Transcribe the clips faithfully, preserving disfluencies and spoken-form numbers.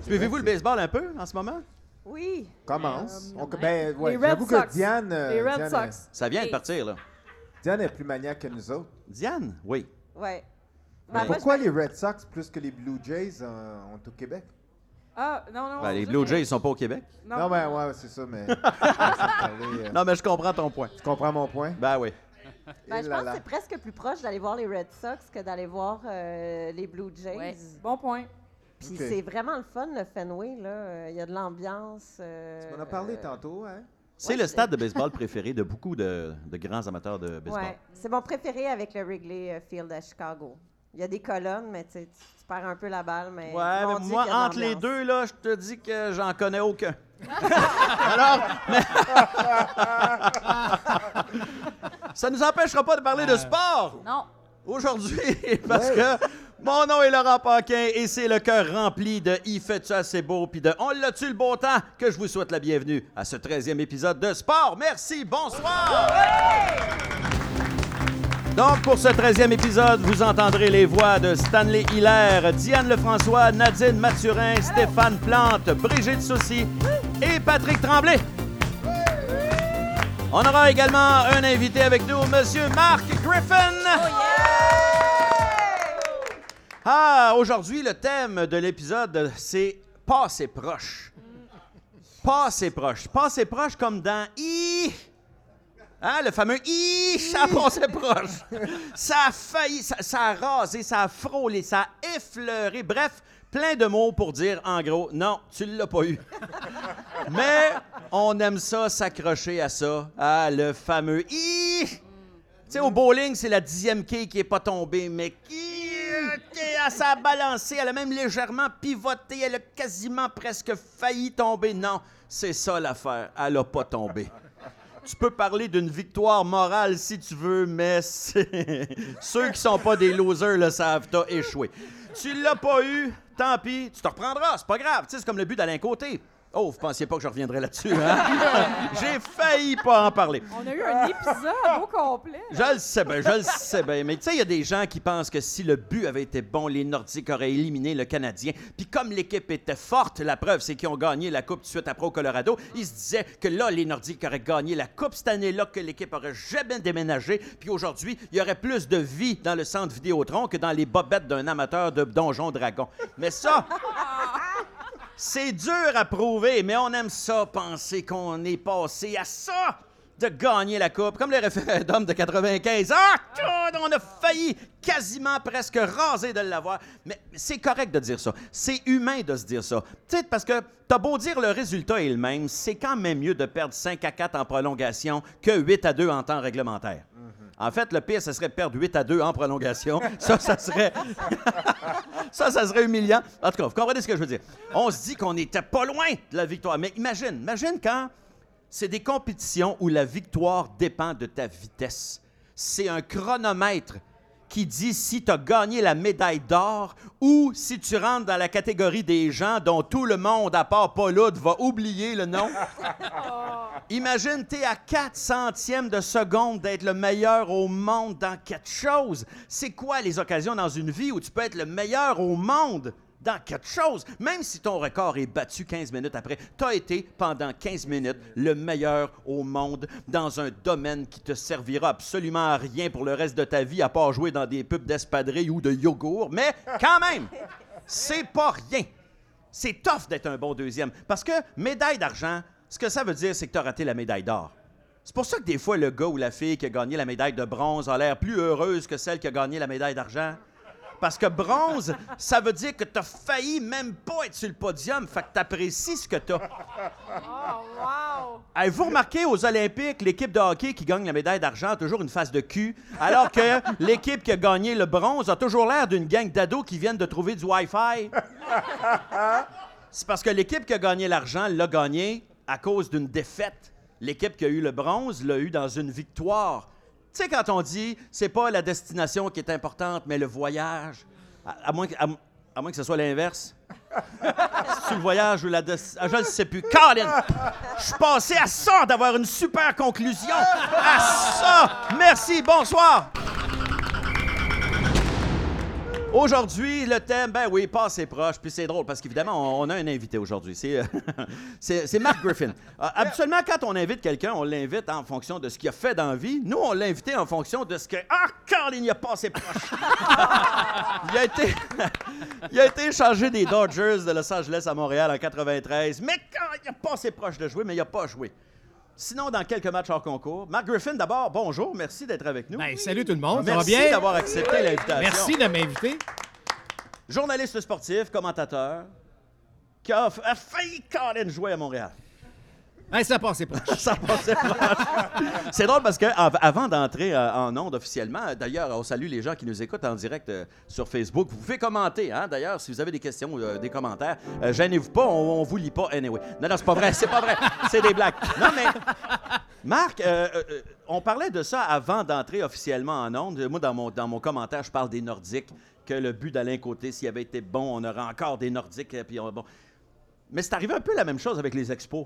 Suivez-vous le baseball un peu en ce moment? Oui. Commence. Euh, On- ben, ouais, Les Red j'avoue Sox. que Diane, euh, Les Red Diane, Sox. est- Ça vient de Hey. partir, là. Diane est plus maniaque que nous autres. Diane? Oui. Ouais. Mais Ben, moi, pourquoi je- les Red Sox plus que les Blue Jays euh, ont au Québec? Ah, non, non. Ben, les c'est Blue juste Jays, ils sont pas au Québec. que- Non, Non, ben ouais, c'est ça, mais... Parler, euh, Non, mais je comprends ton point. Tu comprends mon point? Ben oui. Ben, Et je là pense là. que c'est presque plus proche d'aller voir les Red Sox que d'aller voir euh, les Blue Jays. Ouais. Bon point. Puis Ok. c'est vraiment le fun, le Fenway. là. Euh, Il y a de l'ambiance. euh, Tu m'en as parlé euh, tantôt, hein? C'est Ouais, le c'est- stade de baseball préféré de beaucoup de, de grands amateurs de baseball. Ouais. C'est mon préféré avec le Wrigley euh, Field à Chicago. Il y a des colonnes, mais tu sais, tu tu perds un peu la balle. Mais Ouais, mon mais Dieu moi, qu'il y a de entre les l'ambiance. deux, là, je te dis que j'en connais aucun. Alors, mais... ça nous empêchera pas de parler de sport Non. aujourd'hui, parce Ouais. que mon nom est Laurent Paquin et c'est le cœur rempli de « Il fait-tu assez beau » puis de « On l'a-tu le beau temps » que je vous souhaite la bienvenue à ce treizième épisode de Sport. Merci, bonsoir! Donc, pour ce treizième épisode, vous entendrez les voix de Stanley Hilaire, Diane Lefrançois, Nadine Mathurin, Stéphane Plante, Brigitte Soucy et Patrick Tremblay. On aura également un invité avec nous, Monsieur Marc Griffin. Ah, aujourd'hui, le thème de l'épisode, c'est « Passé proche ». Passé proche. Passé proche comme dans « I ». Hein, le fameux « I », ça a passé proche. Ça a failli, ça, ça a rasé, ça a frôlé, ça a effleuré. Bref, plein de mots pour dire, en gros, non, tu l'as pas eu. Mais on aime ça, s'accrocher à ça, à le fameux « I ». Tu sais, au bowling, c'est la dixième quille qui est pas tombée, mais qui... Elle s'est balancée, elle a même légèrement pivoté, elle a quasiment presque failli tomber. Non, c'est ça l'affaire, elle a pas tombé. Tu peux parler d'une victoire morale si tu veux, mais c'est... ceux qui sont pas des losers le savent, t'as échoué. Tu l'as pas eu, tant pis, tu te reprendras, c'est pas grave. Tu sais, c'est comme le but d'Alain Côté. Oh, vous pensiez pas que je reviendrais là-dessus, hein? J'ai failli pas en parler. On a eu un épisode au complet. Je le sais bien, je le sais bien. Mais tu sais, il y a des gens qui pensent que si le but avait été bon, les Nordiques auraient éliminé le Canadien. Puis comme l'équipe était forte, la preuve, c'est qu'ils ont gagné la Coupe tout de suite après au Colorado. Ils se disaient que là, les Nordiques auraient gagné la Coupe cette année-là, que l'équipe aurait jamais déménagé. Puis aujourd'hui, il y aurait plus de vie dans le centre Vidéotron que dans les bobettes d'un amateur de Donjon Dragon. Mais ça... c'est dur à prouver, mais on aime ça, penser qu'on est passé à ça, de gagner la Coupe, comme le référendum de quatre-vingt-quinze. Ah, on a failli quasiment presque raser de l'avoir. Mais c'est correct de dire ça. C'est humain de se dire ça. Tu sais, parce que t'as beau dire le résultat est le même, c'est quand même mieux de perdre cinq à quatre en prolongation que huit à deux en temps réglementaire. En fait, le pire, ce serait de perdre huit à deux en prolongation. Ça, ça serait... ça, ça serait humiliant. En tout cas, vous comprenez ce que je veux dire. On se dit qu'on n'était pas loin de la victoire. Mais imagine, imagine quand c'est des compétitions où la victoire dépend de ta vitesse. C'est un chronomètre qui dit si tu as gagné la médaille d'or ou si tu rentres dans la catégorie des gens dont tout le monde, à part Paul va oublier le nom. Imagine, t'es à quatre centièmes de seconde d'être le meilleur au monde dans quelque chose. C'est quoi les occasions dans une vie où tu peux être le meilleur au monde dans quelque chose? Même si ton record est battu quinze minutes après, t'as été pendant quinze minutes le meilleur au monde dans un domaine qui te servira absolument à rien pour le reste de ta vie, à part jouer dans des pubs d'espadrilles ou de yogourt. Mais quand même, c'est pas rien. C'est tough d'être un bon deuxième. Parce que médaille d'argent, ce que ça veut dire, c'est que tu as raté la médaille d'or. C'est pour ça que des fois, le gars ou la fille qui a gagné la médaille de bronze a l'air plus heureuse que celle qui a gagné la médaille d'argent. Parce que bronze, ça veut dire que tu as failli même pas être sur le podium. Fait que tu apprécies ce que tu as. Oh, wow! Avez-vous remarqué aux Olympiques, l'équipe de hockey qui gagne la médaille d'argent a toujours une face de cul, alors que l'équipe qui a gagné le bronze a toujours l'air d'une gang d'ados qui viennent de trouver du Wi-Fi? C'est parce que l'équipe qui a gagné l'argent l'a gagné à cause d'une défaite. L'équipe qui a eu le bronze l'a eu dans une victoire. Tu sais, quand on dit c'est pas la destination qui est importante, mais le voyage, à, à moins, que, à, à moins que ce soit l'inverse. C'est-tu le voyage ou la destination? Ah, je ne sais plus. Colin! Je suis passé à ça d'avoir une super conclusion. À ça! Merci, bonsoir! Aujourd'hui, le thème, ben oui, passé proche. Puis c'est drôle parce qu'évidemment, on, on a un invité aujourd'hui. C'est, euh, c'est, c'est Mark Griffin. Euh, habituellement, quand on invite quelqu'un, on l'invite en fonction de ce qu'il a fait dans la vie. Nous, on l'a invité en fonction de ce que. Ah, Colin, il a passé proche. il, a été, il a été échangé des Dodgers de Los Angeles à Montréal en quatre-vingt-treize. Mais quand il a passé proche de jouer, mais il n'a pas joué. Sinon, dans quelques matchs hors concours. Mark Griffin, d'abord, bonjour, merci d'être avec nous. Ben, salut tout le monde, ça va Merci bien? d'avoir accepté l'invitation. Merci de m'inviter. Journaliste sportif, commentateur, qui a, a failli Colin jouer à Montréal. Ben, ça passe proche. Ça passait proche. C'est drôle parce qu'avant d'entrer euh, en ondes officiellement, d'ailleurs, on salue les gens qui nous écoutent en direct euh, sur Facebook. Vous pouvez commenter, hein? D'ailleurs, si vous avez des questions ou euh, des commentaires, euh, gênez-vous pas, on, on vous lit pas anyway. Non, non, c'est pas vrai, c'est pas vrai, c'est des blagues. Non, mais Marc, euh, euh, on parlait de ça avant d'entrer officiellement en ondes. Moi, dans mon, dans mon commentaire, je parle des Nordiques, que le but d'Alain Côté, s'il avait été bon, on aurait encore des Nordiques. Puis on, bon. Mais c'est arrivé un peu la même chose avec les expos.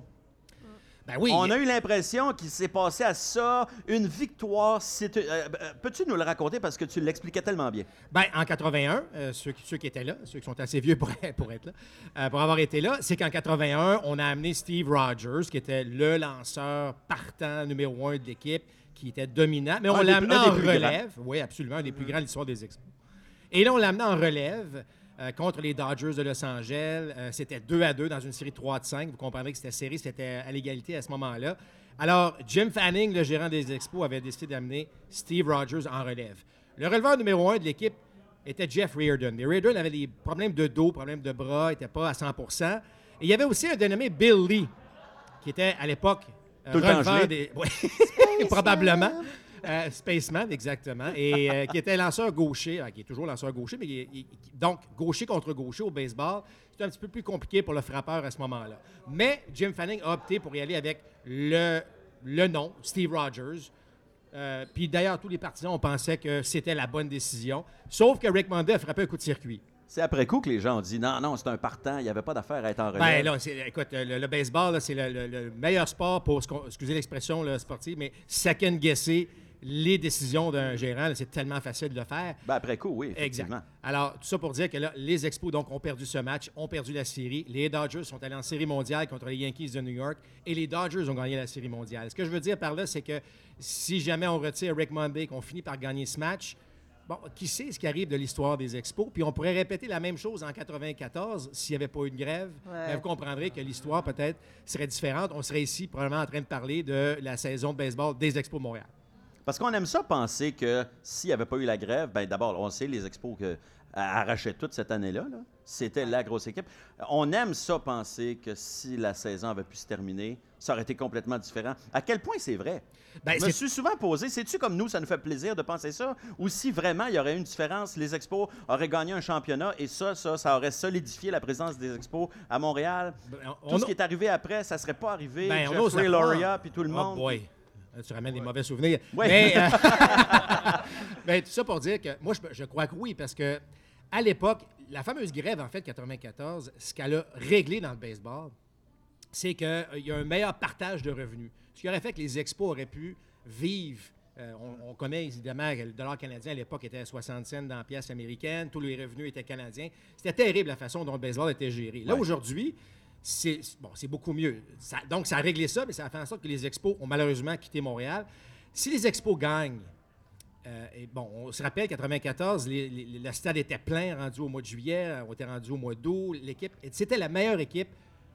Ben oui. On a eu l'impression qu'il s'est passé à ça, une victoire. C'est, euh, peux-tu nous le raconter parce que tu l'expliquais tellement bien? Ben, en quatre-vingt-un, euh, ceux, qui, ceux qui étaient là, ceux qui sont assez vieux pour, pour être là, euh, pour avoir été là, c'est qu'en quatre-vingt-un, on a amené Steve Rogers, qui était le lanceur partant numéro un de l'équipe, qui était dominant, mais on Un l'a des- amené un des en plus relève. Oui, absolument, un des plus grands de l'histoire des Expos. Et là, on l'a amené en relève. Euh, contre les Dodgers de Los Angeles. Euh, c'était deux à deux dans une série trois de cinq. Vous comprendrez que c'était série, c'était à l'égalité à ce moment-là. Alors, Jim Fanning, le gérant des Expos, avait décidé d'amener Steve Rogers en relève. Le releveur numéro un de l'équipe était Jeff Reardon. Mais Reardon avait des problèmes de dos, problèmes de bras, n'était pas à cent pour cent. Et il y avait aussi un dénommé Bill Lee, qui était à l'époque euh, Tout le temps releveur gelé. des... Oui, probablement. Euh, Spaceman, exactement. Et euh, qui était lanceur gaucher, euh, qui est toujours lanceur gaucher, mais qui, il- qui- donc gaucher contre gaucher au baseball, c'est un petit peu plus compliqué pour le frappeur à ce moment-là. Mais Jim Fanning a opté pour y aller avec le, le nom, Steve Rogers. Euh, Puis d'ailleurs, tous les partisans, on pensait que c'était la bonne décision. Sauf que Rick Monday a frappé un coup de circuit. C'est après coup que les gens ont dit non, non, c'est un partant, il n'y avait pas d'affaire à être en relève. Ben là, c'est- écoute, le, le baseball, là, c'est le, le- le meilleur sport pour, excusez l'expression là, sportive, mais second guesser les décisions d'un gérant, là, c'est tellement facile de le faire. Ben, après coup, oui, Exact. effectivement. Alors, tout ça pour dire que là, les Expos donc, ont perdu ce match, ont perdu la série. Les Dodgers sont allés en série mondiale contre les Yankees de New York et les Dodgers ont gagné la série mondiale. Ce que je veux dire par là, c'est que si jamais on retire Rick Monday, qu'on finit par gagner ce match, bon, qui sait ce qui arrive de l'histoire des Expos? Puis on pourrait répéter la même chose en quatre-vingt-quatorze s'il n'y avait pas eu de grève. Ouais. Mais vous comprendrez que l'histoire peut-être serait différente. On serait ici probablement en train de parler de la saison de baseball des Expos de Montréal. Parce qu'on aime ça penser que s'il n'y avait pas eu la grève, ben d'abord, on sait, les Expos que, arrachaient toute cette année-là. Là. C'était la grosse équipe. On aime ça penser que si la saison avait pu se terminer, ça aurait été complètement différent. À quel point c'est vrai? Ben, Je me c'est- suis souvent posé, sais-tu comme nous, ça nous fait plaisir de penser ça? Ou si vraiment il y aurait eu une différence, les Expos auraient gagné un championnat et ça, ça, ça aurait solidifié la présence des Expos à Montréal. Ben, Tout on- ce qui est arrivé après, ça serait pas arrivé. Ben, on ose Jeffrey la croire. Loria puis tout le Oh monde. boy. Là, tu ramènes des mauvais souvenirs. Ouais. Mais, euh, ben, tout ça pour dire que moi, je, je crois que oui, parce que à l'époque, la fameuse grève, en fait, quatre-vingt-quatorze, ce qu'elle a réglé dans le baseball, c'est qu'il y a un meilleur partage de revenus. Ce qui aurait fait que les Expos auraient pu vivre. Euh, on, on connaît évidemment que le dollar canadien à l'époque était à soixante cents dans la pièce américaine, tous les revenus étaient canadiens. C'était terrible la façon dont le baseball était géré. Là, Ouais. aujourd'hui, c'est bon, c'est beaucoup mieux. Ça- donc, ça a réglé ça, mais ça a fait en sorte que les Expos ont malheureusement quitté Montréal. Si les Expos gagnent, euh, et bon, on se rappelle, quatre-vingt-quatorze, les- les- le stade était plein, rendu au mois de juillet, on était rendu au mois d'août. L'équipe, c'était la meilleure équipe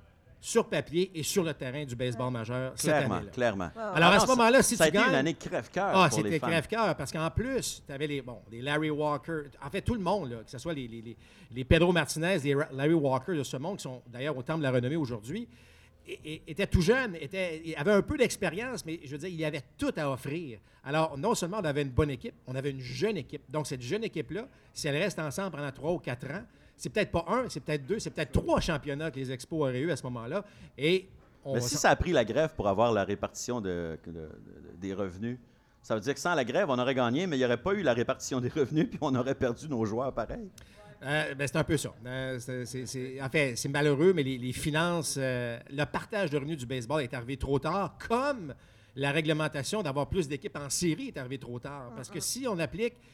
sur papier et sur le terrain du baseball majeur cette Clairement, année-là. clairement. Ah. Alors, à Ah ce non, moment-là, ça- si ça a tu été gagnes... une année crève-cœur Ah, pour les c'était fans. crève-cœur, parce qu'en plus, tu avais les, bon, les Larry Walker, en fait, tout le monde, là, que ce soit les, les, les, les Pedro Martinez, les Ra- Larry Walker de ce monde, qui sont d'ailleurs au temple de la renommée aujourd'hui, é- é- étaient tout jeunes, étaient, avaient un peu d'expérience, mais je veux dire, il y avait tout à offrir. Alors, non seulement on avait une bonne équipe, on avait une jeune équipe. Donc, cette jeune équipe-là, si elle reste ensemble pendant trois ou quatre ans, c'est peut-être pas un, c'est peut-être deux, c'est peut-être trois championnats que les Expos auraient eu à ce moment-là. Et on Mais si ça a pris la grève pour avoir la répartition de- de- de- des revenus, ça veut dire que sans la grève, on aurait gagné, mais il n'y aurait pas eu la répartition des revenus, puis on aurait perdu nos joueurs pareil. Euh, ben, c'est un peu ça. Euh, c'est, c'est- c'est- en fait, c'est malheureux, mais les, les finances, euh, le partage de revenus du baseball est arrivé trop tard, comme la réglementation d'avoir plus d'équipes en série est arrivée trop tard. Parce que si on applique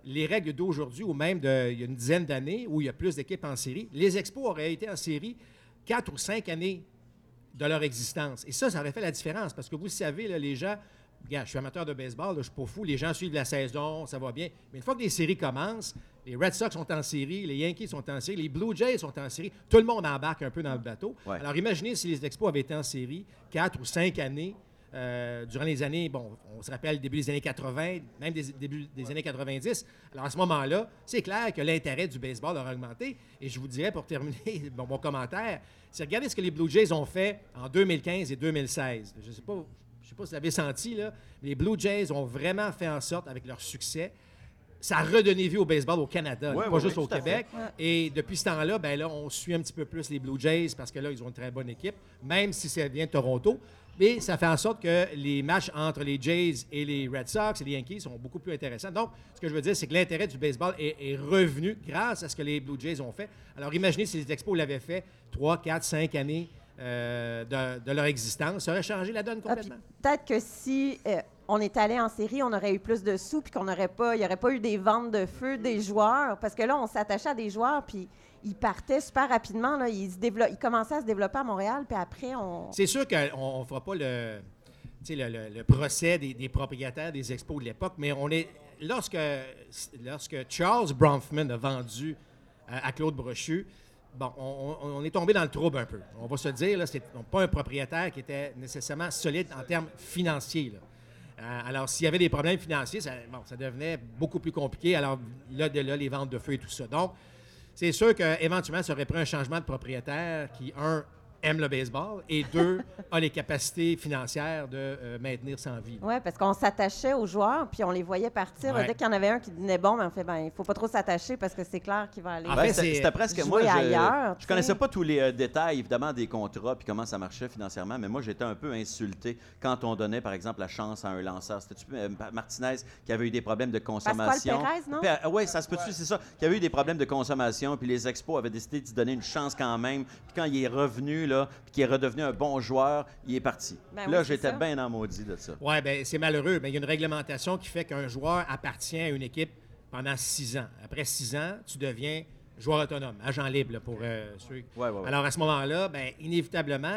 les règles d'aujourd'hui ou même de, il y a une dizaine d'années où il y a plus d'équipes en série, les Expos auraient été en série quatre ou cinq années de leur existence. Et ça, ça aurait fait la différence parce que vous savez, là, les gens, regarde, je suis amateur de baseball, là, je ne suis pas fou, les gens suivent la saison, ça va bien. Mais une fois que les séries commencent, les Red Sox sont en série, les Yankees sont en série, les Blue Jays sont en série, tout le monde embarque un peu dans le bateau. Ouais. Alors imaginez si les Expos avaient été en série quatre ou cinq années euh, durant les années, bon, on se rappelle début des années quatre-vingt, même des début des années quatre-vingt-dix. Alors à ce moment-là, c'est clair que l'intérêt du baseball aurait augmenté. Et je vous dirais, pour terminer bon, mon commentaire, c'est regardez ce que les Blue Jays ont fait en deux mille quinze et deux mille seize. Je ne sais pas, je sais pas si vous l'avez senti, là, mais les Blue Jays ont vraiment fait en sorte, avec leur succès, ça a redonné vie au baseball au Canada, Ouais, pas ouais, juste ouais, au tout à Québec. fait. Ouais. Et depuis ce temps-là, ben là, on suit un petit peu plus les Blue Jays parce que là, ils ont une très bonne équipe, même si ça vient de Toronto. Mais ça fait en sorte que les matchs entre les Jays et les Red Sox et les Yankees sont beaucoup plus intéressants. Donc, ce que je veux dire, c'est que l'intérêt du baseball est, est revenu grâce à ce que les Blue Jays ont fait. Alors, imaginez si les Expos l'avaient fait trois, quatre, cinq années euh, de, de leur existence. Ça aurait changé la donne Ah, puis complètement. peut-être que si euh, on était allé en série, on aurait eu plus de sous, puis qu'on n'aurait pas, il n'y aurait pas eu des ventes de feu des joueurs, parce que là, on s'attachait à des joueurs, puis ils partaient super rapidement. Là, ils, se dévelop- ils commençaient à se développer à Montréal, puis après, on... C'est sûr qu'on ne fera pas le, tu sais, le, le- le procès des, des propriétaires des Expos de l'époque, mais on est lorsque, lorsque Charles Bronfman a vendu euh, à Claude Brochu, bon, on, on- on est tombé dans le trouble un peu. On va se dire, là, c'est pas un propriétaire qui était nécessairement solide en termes financiers, là. Euh, alors, s'il y avait des problèmes financiers, ça, bon, ça devenait beaucoup plus compliqué. Alors, là, de là, les ventes de feu et tout ça. Donc, c'est sûr qu'éventuellement, ça aurait pris un changement de propriétaire qui, un, aime le baseball et deux, a les capacités financières de euh, maintenir ça en vie. Oui, parce qu'on s'attachait aux joueurs, puis on les voyait partir. Ouais. Dès qu'il y en avait un qui devenait bon, ben, on fait, ben, il ne faut pas trop s'attacher parce que c'est clair qu'il va aller. En Ben, fait, c'était c'est- c'était presque jouer moi. Je, ailleurs, je tu connaissais sais. pas tous les euh, détails, évidemment, des contrats puis comment ça marchait financièrement, mais moi, j'étais un peu insulté quand on donnait, par exemple, la chance à un lanceur. C'était-tu euh, Martinez qui avait eu des problèmes de consommation? Pérez, non? Oui, ça se peut-tu, c'est ça. Qui avait eu des problèmes de consommation, puis les Expos avaient décidé de lui donner une chance quand même. Puis quand il est revenu, là, puis qu'il est redevenu un bon joueur, il est parti. Ben Puis là, oui, c'est j'étais ça. bien en maudit de ça. Oui, bien, c'est malheureux, mais il y a une réglementation qui fait qu'un joueur appartient à une équipe pendant six ans. Après six ans, tu deviens joueur autonome, agent libre là, pour euh, ceux. Ouais, ouais, ouais. Alors, à ce moment-là, bien, inévitablement,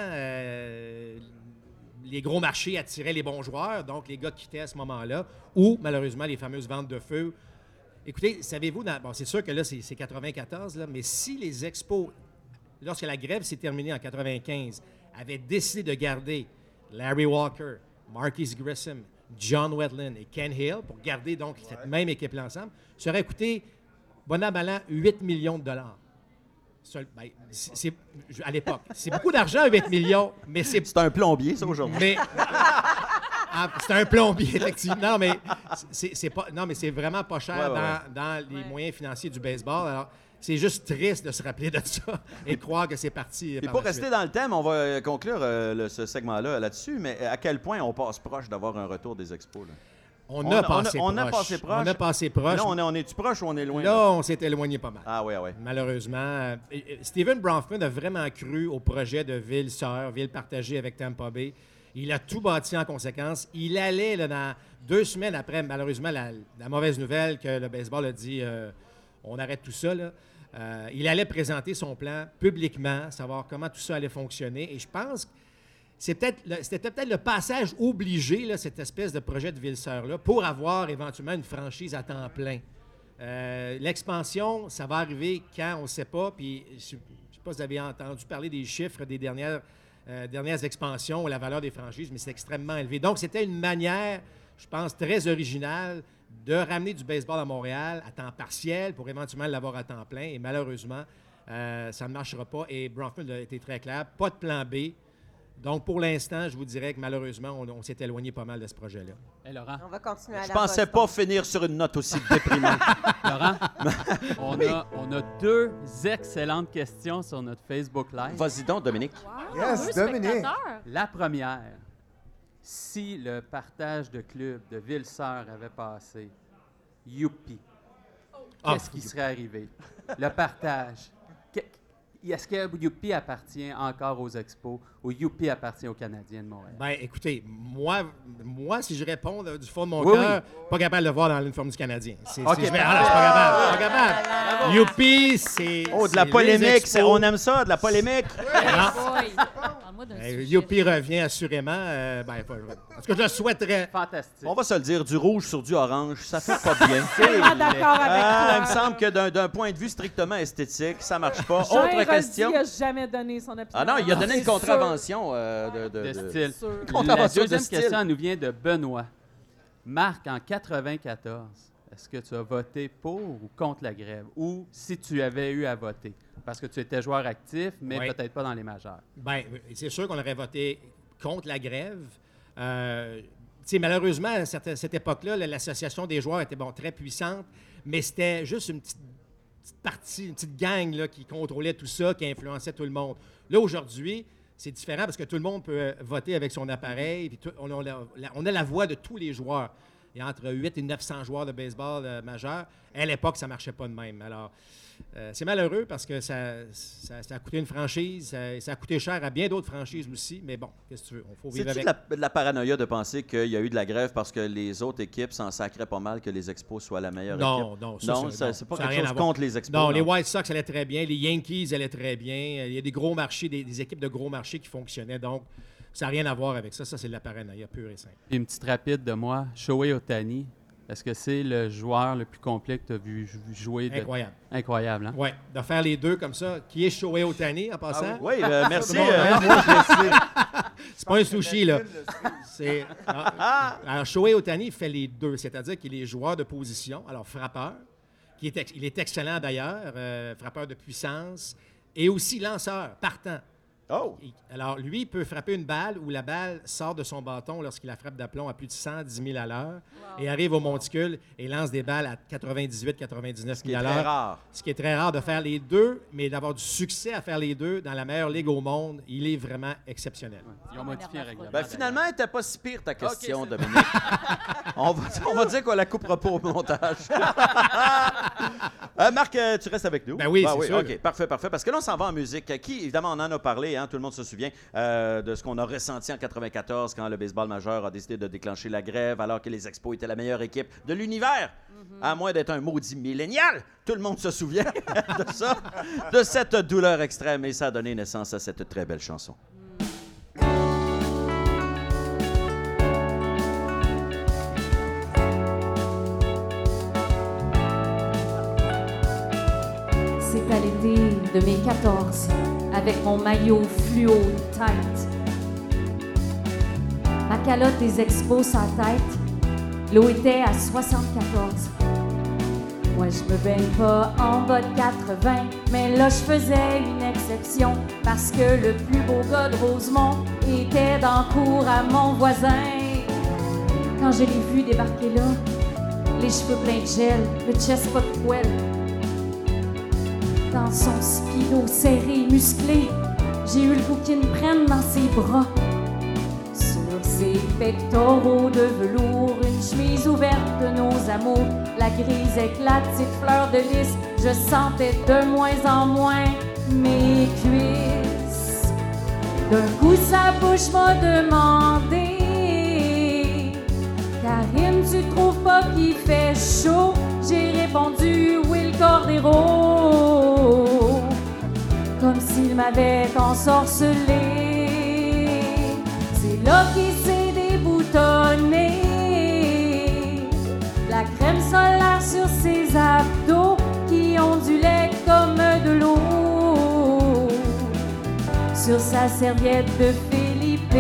euh, les gros marchés attiraient les bons joueurs, donc les gars quittaient à ce moment-là, ou malheureusement, les fameuses ventes de feu. Écoutez, savez-vous, dans- bon, c'est sûr que là, c'est c'est quatre-vingt-quatorze, là, mais si les Expos, lorsque la grève s'est terminée en quatre-vingt-quinze, avaient décidé de garder Larry Walker, Marquis Grissom, John Wetland et Ken Hill pour garder donc cette même équipe-là ensemble, ça aurait coûté, bon an, mal an, huit millions de dollars. Seul- ben, c'est- c'est- à l'époque. C'est beaucoup d'argent, huit millions, mais c'est C'est un plombier, ça, aujourd'hui. mais ah, c'est un plombier, effectivement. Non, mais c'est c'est pas. Non, mais c'est vraiment pas cher Ouais, ouais, dans, dans les moyens financiers du baseball. Alors, c'est juste triste de se rappeler de ça et de croire que c'est parti. Et par pour la rester suite. dans le thème, on va euh, conclure euh, le- ce segment-là là-dessus, mais à quel point on passe proche d'avoir un retour des Expos? Là? On, on a a- passé on a- on a proche. passé proche. On a passé proche. Là, on est, on est-tu proche ou on est loin? Là, là? on s'est éloigné pas mal. Ah oui, ah oui. Malheureusement. Euh, euh, Steven Bronfman a vraiment cru au projet de ville sœur, ville partagée avec Tampa Bay. Il a tout bâti en conséquence. Il allait, là, dans deux semaines après, malheureusement, la, la mauvaise nouvelle que le baseball a dit euh, on arrête tout ça, là. Euh, il allait présenter son plan publiquement, savoir comment tout ça allait fonctionner. Et je pense que c'est peut-être le- c'était peut-être le passage obligé, là, cette espèce de projet de ville sœur-là, pour avoir éventuellement une franchise à temps plein. Euh, L'expansion, ça va arriver quand, on ne sait pas. Puis, je ne sais pas si vous avez entendu parler des chiffres des dernières, euh, dernières expansions, la valeur des franchises, mais c'est extrêmement élevé. Donc, c'était une manière, je pense, très originale de ramener du baseball à Montréal à temps partiel pour éventuellement l'avoir à temps plein. Et malheureusement, euh, ça ne marchera pas. Et Bronfman a été très clair, pas de plan B. Donc, pour l'instant, je vous dirais que malheureusement, on, on s'est éloigné pas mal de ce projet-là. Hey, Laurent, On va continuer à Je aller à pensais Boston. pas finir sur une note aussi déprimante. Laurent, on, a, on a deux excellentes questions sur notre Facebook Live. Vas-y donc, Dominique. Wow, Yes, deux Dominique. spectateurs. La première, si le partage de club de Ville-Sœur avait passé, youpi, Ah, qu'est-ce qui serait arrivé? Le partage. Que- Est-ce que Youpi appartient encore aux Expos ou Youpi appartient aux Canadiens de Montréal? Ben, écoutez, moi, moi si je réponds là, du fond de mon Oui, cœur, pas capable de le voir dans l'uniforme du Canadien. C'est, OK, c'est- je vais- parfait. ah, non, je suis pas capable. Pas capable. Youpi, c'est. Oh, de c'est la les polémique. Expos. c'est- On aime ça, de la polémique. Boy. Parle-moi d'un Euh, sujet. Youpi revient assurément. euh, ben, pas- en tout cas, je le souhaiterais. Fantastique. On va se le dire, du rouge sur du orange, ça fait pas bien. Tellement d'accord avec Ah, il me toi. semble que d'un, d'un point de vue strictement esthétique, ça marche pas. Jean Autre Rossi question. a jamais donné son opinion. Ah non, il a donné C'est une contravention euh, de, de- de de- style. sûr. La Contravention de deuxième style. question elle nous vient de Benoît. Marc, en quatre-vingt-quatorze, est-ce que tu as voté pour ou contre la grève? Ou si tu avais eu à voter? Parce que tu étais joueur actif, mais Oui. peut-être pas dans les majeurs. Ben, c'est sûr qu'on aurait voté contre la grève. Euh, tu sais, malheureusement, à cette, cette époque-là, l'association des joueurs était bon, très puissante, mais c'était juste une petite, petite partie, une petite gang là, qui contrôlait tout ça, qui influençait tout le monde. Là, aujourd'hui, c'est différent parce que tout le monde peut euh, voter avec son appareil. Puis tout- on, a la, la- on a la voix de tous les joueurs. Il y a entre huit et neuf cents joueurs de baseball euh, majeurs. À l'époque, ça ne marchait pas de même. Alors, euh, c'est malheureux parce que ça, ça, ça a coûté une franchise. Ça, ça a coûté cher à bien d'autres franchises aussi. Mais bon, qu'est-ce que tu veux? Il faut vivre C'est-tu avec. de la, de la paranoïa de penser qu'il y a eu de la grève parce que les autres équipes s'en sacraient pas mal que les Expos soient la meilleure Non, équipe? non, ça, non, c'est- ça- non, c'est pas ça a quelque rien chose à voir. contre les Expos. Non, les White Sox allaient très bien. Les Yankees allaient très bien. Il y a des gros marchés, des, des équipes de gros marchés qui fonctionnaient. Donc, ça n'a rien à voir avec ça. Ça, c'est de la paranoïa pure et simple. Puis une petite rapide de moi. Shohei Ohtani, est-ce que c'est le joueur le plus complet que tu as vu jou- jouer? De... Incroyable. Incroyable, hein? Oui, de faire les deux comme ça. Qui est Shohei Ohtani, en passant? Oui, euh, merci. Bon, euh, hein? Moi, je le sais. C'est pas un sushi, là. C'est... Ah. Alors, Shohei Ohtani fait les deux, c'est-à-dire qu'il est joueur de position, alors frappeur, qui est ex- il est excellent d'ailleurs, euh, frappeur de puissance, et aussi lanceur, partant. Oh! Il- Alors, lui, il peut frapper une balle où la balle sort de son bâton lorsqu'il la frappe d'aplomb à plus de cent dix mille à l'heure et arrive au monticule et lance des balles à quatre-vingt-dix-huit quatre-vingt-dix-neuf Qui mille est à très l'heure. rare. Ce qui est très rare de faire les deux, mais d'avoir du succès à faire les deux dans la meilleure ligue au monde, il est vraiment exceptionnel. Ils ont modifié un règlement. Ben, finalement, elle n'était pas si pire ta question, Ok, c'est- Dominique. on, va, on va dire qu'on la coupera pas au montage. Euh, Marc, euh, tu restes avec nous? Ben oui, c'est sûr. OK, parfait, parfait. Parce que là, on s'en va en musique. Euh, Qui, évidemment, on en a parlé, hein, tout le monde se souvient euh, de ce qu'on a ressenti en quatre-vingt-quatorze quand le baseball majeur a décidé de déclencher la grève alors que les Expos étaient la meilleure équipe de l'univers. À moins d'être un maudit millénial, tout le monde se souvient de ça, de cette douleur extrême. Et ça a donné naissance à cette très belle chanson. C'est à l'été de mes quatorze, avec mon maillot fluo tight. Ma calotte des expos sans tête, l'eau était à soixante-quatorze. Moi, je me baigne pas en bas de quatre-vingts, mais là, je faisais une exception parce que le plus beau gars de Rosemont était dans le cours à mon voisin. Quand je l'ai vu débarquer là, les cheveux pleins de gel, le chest pas de poêle, dans son speedo serré, musclé, j'ai eu le goût qu'il me prenne dans ses bras. Sur ses pectoraux de velours, une chemise ouverte de nos amours, la grise éclate, petite fleur de lys, je sentais de moins en moins mes cuisses. D'un coup, sa bouche m'a demandé: Karine, tu trouves pas qu'il fait chaud? J'ai répondu: oui, le Cordero, comme s'il m'avait ensorcelé. C'est là qu'il s'est déboutonné, la crème solaire sur ses abdos qui ondulaient comme de l'eau sur sa serviette de Felipe.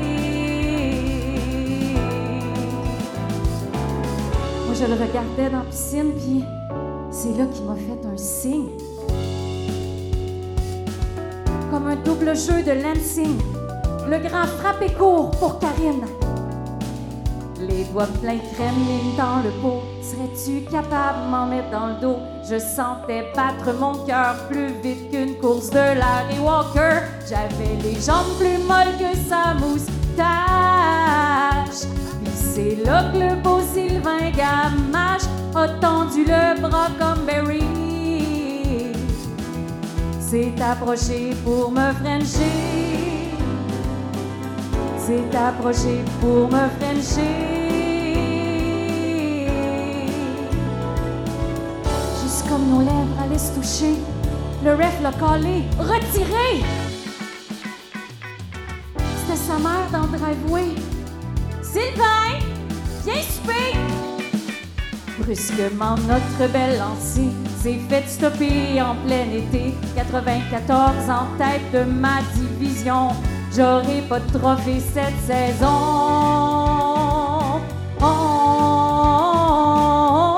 Moi, je le regardais dans la piscine, puis c'est là qu'il m'a fait un signe. Comme un double jeu de Lansing, le grand frappé court pour Karine. Les doigts pleins de crème, ligne dans le pot. Serais-tu capable de m'en mettre dans le dos? Je sentais battre mon cœur plus vite qu'une course de Larry Walker. J'avais les jambes plus molles que sa moustache. Puis c'est là que le beau Sylvain Gamache a tendu le bras comme Barry. s'est approché pour me frencher, s'est approché pour me frencher. Juste comme nos lèvres allaient se toucher, le ref l'a collé, retiré. C'était sa mère dans le driveway. Sylvain, viens souper! Brusquement, notre belle lancée s'est faite stopper en plein été. quatre-vingt-quatorze en tête de ma division. J'aurai pas de trophée cette saison. Oh, oh,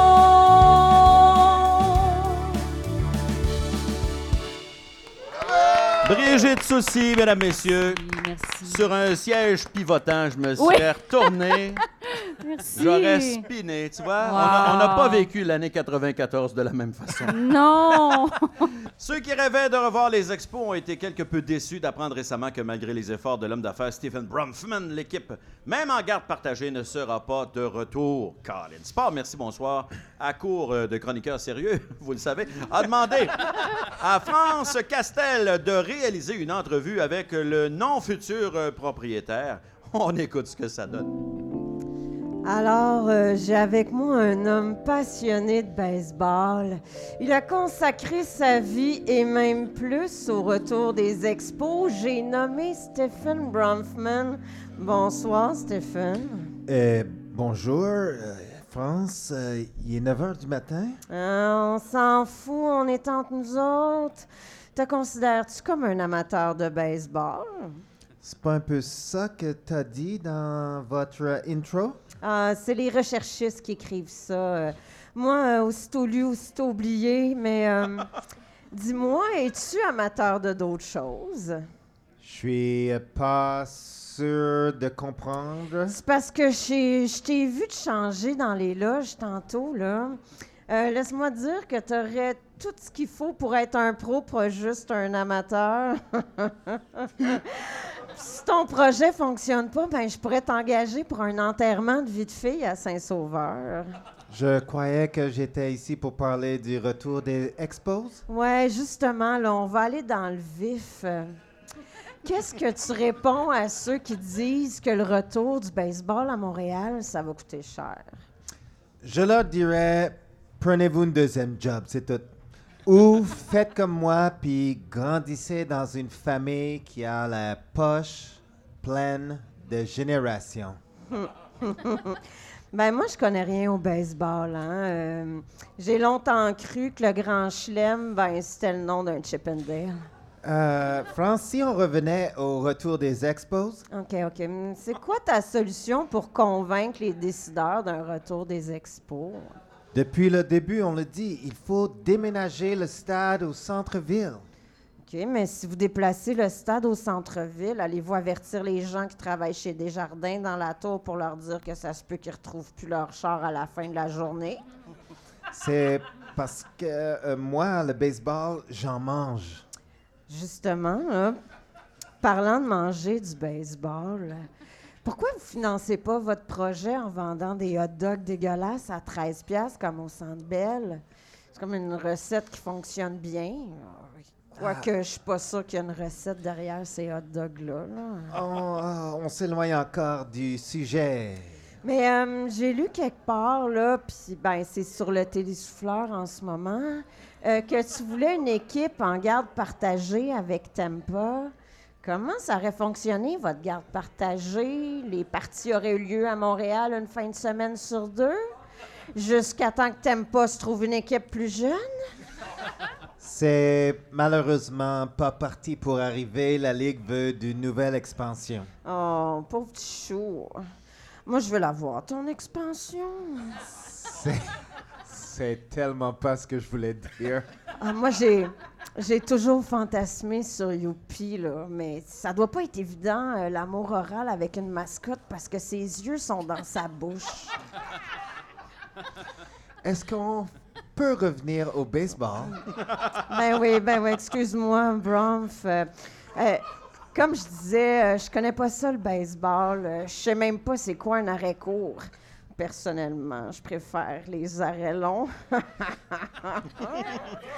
oh. Brigitte Soucy, mesdames, messieurs. Merci. Sur un siège pivotant, je me suis Oui. retourné. Merci. J'aurais spiné, tu vois. Wow. On a- On n'a pas vécu l'année quatre-vingt-quatorze de la même façon. Non! Ceux qui rêvaient de revoir les expos ont été quelque peu déçus d'apprendre récemment que malgré les efforts de l'homme d'affaires Stephen Bronfman, l'équipe, même en garde partagée, ne sera pas de retour. Colin Sport, merci, bonsoir, à court euh, de chroniqueurs sérieux, vous le savez, a demandé à France Castel de réaliser une entrevue avec le non-futur euh, propriétaire. On écoute ce que ça donne. Alors, euh, j'ai avec moi un homme passionné de baseball. Il a consacré sa vie et même plus au retour des expos. J'ai nommé Stephen Bronfman. Bonsoir, Stephen. Euh, bonjour, euh, France. euh, il est neuf heures du matin. Ah, on s'en fout, on est entre nous autres. Te considères-tu comme un amateur de baseball? C'est pas un peu ça que t'as dit dans votre euh, intro? Ah, c'est les recherchistes qui écrivent ça. Euh, moi, euh, aussitôt lu, aussitôt oublié. Mais euh, dis-moi, es-tu amateur de d'autres choses? Je suis euh, pas sûr de comprendre. C'est parce que j'ai- je t'ai vu te changer dans les loges tantôt, là. Euh, laisse-moi dire que tu aurais tout ce qu'il faut pour être un pro, pas juste un amateur. Si ton projet fonctionne pas, ben je pourrais t'engager pour un enterrement de vie de fille à Saint-Sauveur. Je croyais que j'étais ici pour parler du retour des expos. Ouais, justement, là, on va aller dans le vif. Euh, Qu'est-ce que tu réponds à ceux qui disent que le retour du baseball à Montréal, ça va coûter cher? Je leur dirais, prenez-vous une deuxième job, c'est tout. Ou faites comme moi, puis grandissez dans une famille qui a la poche pleine de générations. Ben moi, je connais rien au baseball. Hein. Euh, j'ai longtemps cru que le Grand Chelem, ben, c'était le nom d'un Chippendale. Euh, France, si on revenait au retour des expos, OK, OK. Hum, C'est quoi ta solution pour convaincre les décideurs d'un retour des expos? depuis le début, on le dit, il faut déménager le stade au centre-ville. OK, mais si vous déplacez le stade au centre-ville, allez-vous avertir les gens qui travaillent chez Desjardins dans la tour pour leur dire que ça se peut qu'ils retrouvent plus leur char à la fin de la journée? C'est parce que euh, moi, le baseball, j'en mange. Justement, là, parlant de manger du baseball, pourquoi vous financez pas votre projet en vendant des hot dogs dégueulasses à treize piastres comme au Centre Bell? C'est comme une recette qui fonctionne bien. Quoique, je suis pas sûre qu'il y a une recette derrière ces hot dogs-là. là. On, euh, on s'éloigne encore du sujet. Mais euh, j'ai lu quelque part, là, puis ben, c'est sur le télésouffleur en ce moment, euh, que tu voulais une équipe en garde partagée avec Tampa. Comment ça aurait fonctionné, votre garde partagée? Les parties auraient eu lieu à Montréal une fin de semaine sur deux? Jusqu'à temps que Tampa se trouve une équipe plus jeune? C'est malheureusement pas parti pour arriver. La Ligue veut d'une nouvelle expansion. Oh, pauvre petit chou. Moi, je veux la voir, ton expansion. C'est, c'est tellement pas ce que je voulais dire. Ah, moi, j'ai, j'ai toujours fantasmé sur Youpi, là, mais ça doit pas être évident, euh, l'amour oral avec une mascotte, parce que ses yeux sont dans sa bouche. Est-ce qu'on peut revenir au baseball? Ben oui, ben oui, excuse-moi, Bromf. Euh, euh, comme je disais, euh, je connais pas ça, le baseball. Euh, je sais même pas c'est quoi un arrêt court. Personnellement, je préfère les arrêts longs.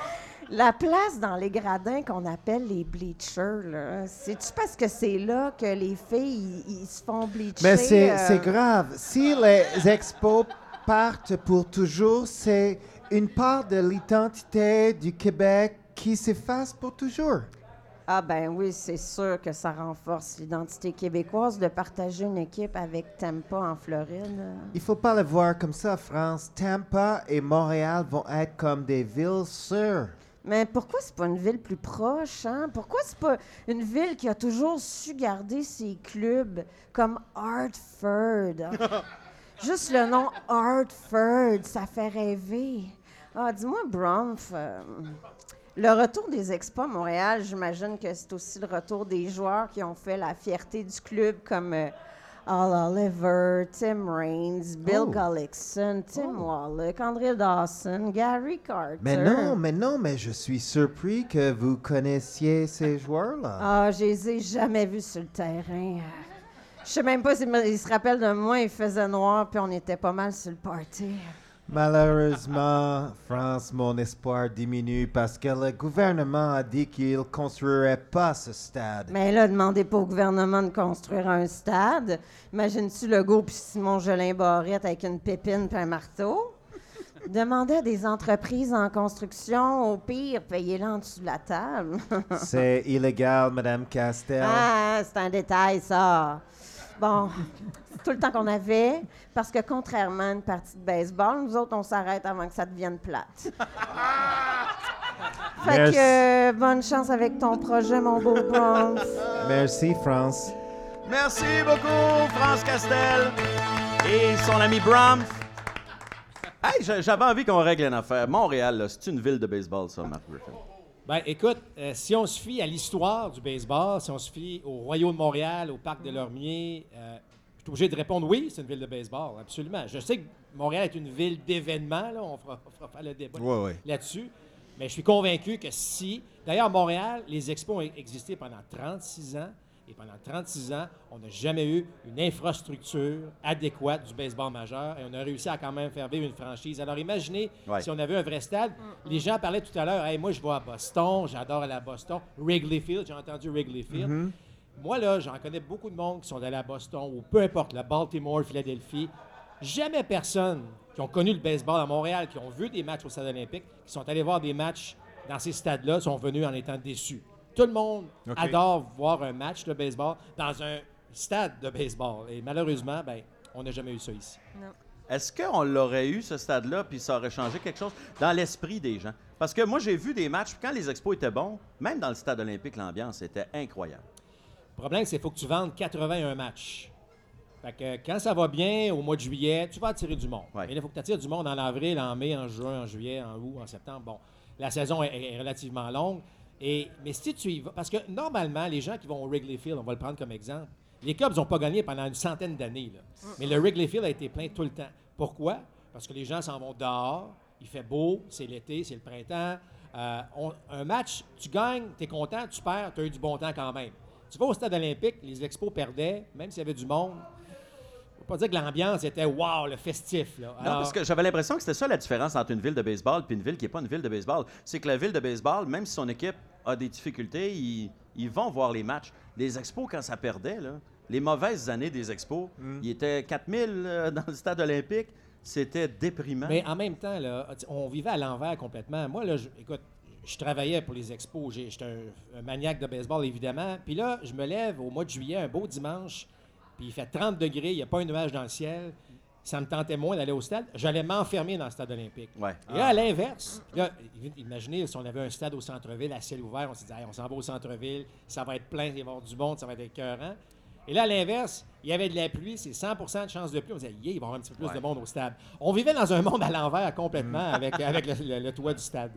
La place dans les gradins qu'on appelle les bleachers, là, c'est-tu parce que c'est là que les filles, ils, ils se font bleacher? Mais c'est euh, c'est grave. Si les expos partent pour toujours, c'est une part de l'identité du Québec qui s'efface pour toujours. Ah ben oui, c'est sûr que ça renforce l'identité québécoise de partager une équipe avec Tampa en Floride. Il faut pas le voir comme ça, France. Tampa et Montréal vont être comme des villes sûres. Mais pourquoi c'est pas une ville plus proche, hein? Pourquoi c'est pas une ville qui a toujours su garder ses clubs comme Hartford? Juste le nom Hartford, ça fait rêver. Ah, dis-moi, Bromf, euh, le retour des Expos à Montréal, j'imagine que c'est aussi le retour des joueurs qui ont fait la fierté du club, comme euh, Al Oliver, Tim Raines, Bill Oh. Gullickson, Tim Wallach, André Dawson, Gary Carter. Mais non, mais non, mais je suis surpris que vous connaissiez ces joueurs-là. Ah, je les ai jamais vus sur le terrain. Je sais même pas s'ils me- ils se rappellent de moi, il faisait noir, puis on était pas mal sur le party. Malheureusement, France, mon espoir diminue parce que le gouvernement a dit qu'il ne construirait pas ce stade. Mais là, demandez pas au gouvernement de construire un stade. Imagine-tu Legault puis Simon Jolin-Barrette avec une pépine puis un marteau? Demandez à des entreprises en construction, au pire, payez-les en dessous de la table. C'est illégal, Madame Castel. Ah, c'est un détail, ça. Bon, c'est tout le temps qu'on avait, parce que contrairement à une partie de baseball, nous autres, on s'arrête avant que ça devienne plate. Fait Merci. que, euh, bonne chance avec ton projet, mon beau Bronx. Merci, France. Merci beaucoup, France Castel et son ami Brom. Hey, j'a- j'avais envie qu'on règle une affaire. Montréal, là, c'est une ville de baseball, ça, Mark Griffin. Ben, écoute, euh, si on se fie à l'histoire du baseball, si on se fie au Royaume de Montréal, au Parc de Lormier, euh, je suis obligé de répondre oui, c'est une ville de baseball, absolument. Je sais que Montréal est une ville d'événements, là, on fera, on fera faire le débat Ouais, ouais. là-dessus, mais je suis convaincu que si... D'ailleurs, Montréal, les expos ont existé pendant trente-six ans, et pendant trente-six ans, on n'a jamais eu une infrastructure adéquate du baseball majeur et on a réussi à quand même faire vivre une franchise. Alors imaginez Ouais. si on avait un vrai stade. Les gens parlaient tout à l'heure, hey, moi je vais à Boston, j'adore aller à Boston. Wrigley Field, j'ai entendu Wrigley Field. Moi là, j'en connais beaucoup de monde qui sont allés à Boston ou peu importe, la Baltimore, Philadelphie. Jamais personne qui ont connu le baseball à Montréal, qui ont vu des matchs au stade olympique, qui sont allés voir des matchs dans ces stades-là, sont venus en étant déçus. Tout le monde OK. adore voir un match de baseball dans un stade de baseball. Et malheureusement, ben, on n'a jamais eu ça ici. Est-ce qu'on l'aurait eu, ce stade-là, puis ça aurait changé quelque chose dans l'esprit des gens? Parce que moi, j'ai vu des matchs, puis quand les expos étaient bons, même dans le stade olympique, l'ambiance était incroyable. Le problème, c'est qu'il faut que tu vendes quatre-vingt-un matchs. Fait que quand ça va bien, au mois de juillet, tu vas attirer du monde. Ouais. Mais il faut que tu attires du monde en avril, en mai, en juin, en juillet, en août, en septembre. Bon, la saison est, est relativement longue. Et, mais si tu y vas... Parce que normalement, les gens qui vont au Wrigley Field, on va le prendre comme exemple, les Cubs n'ont pas gagné pendant une centaine d'années. Là. Mais le Wrigley Field a été plein tout le temps. Pourquoi? Parce que les gens s'en vont dehors, il fait beau, c'est l'été, c'est le printemps. Euh, on- un match, tu gagnes, tu es content, tu perds, tu as eu du bon temps quand même. Tu vas au stade olympique, les expos perdaient, même s'il y avait du monde. Je ne peux pas dire que l'ambiance était wow, le festif. Là. Non, Alors, parce que j'avais l'impression que c'était ça la différence entre une ville de baseball et une ville qui n'est pas une ville de baseball. C'est que la ville de baseball, même si son équipe a des difficultés, ils, ils vont voir les matchs. Les expos, quand ça perdait, là, les mauvaises années des expos, il était quatre mille euh, dans le stade olympique. C'était déprimant. Mais en même temps, là, on vivait à l'envers complètement. Moi, là, je, écoute, je travaillais pour les expos. J'ai- J'étais un, un maniaque de baseball, évidemment. Puis là, je me lève au mois de juillet, un beau dimanche, puis il fait trente degrés, il n'y a pas un nuage dans le ciel. Ça me tentait moins d'aller au stade. J'allais m'enfermer dans le stade olympique. Ouais. Et là, à l'inverse, là, imaginez si on avait un stade au centre-ville, à ciel ouvert, on se disait, hey, on s'en va au centre-ville, ça va être plein, il va y avoir du monde, ça va être écœurant. Et là, à l'inverse, il y avait de la pluie, c'est cent pour cent de chance de pluie. On disait, yeah, il va y avoir un petit peu plus Ouais. de monde au stade. On vivait dans un monde à l'envers complètement avec, avec le, le- le toit du stade.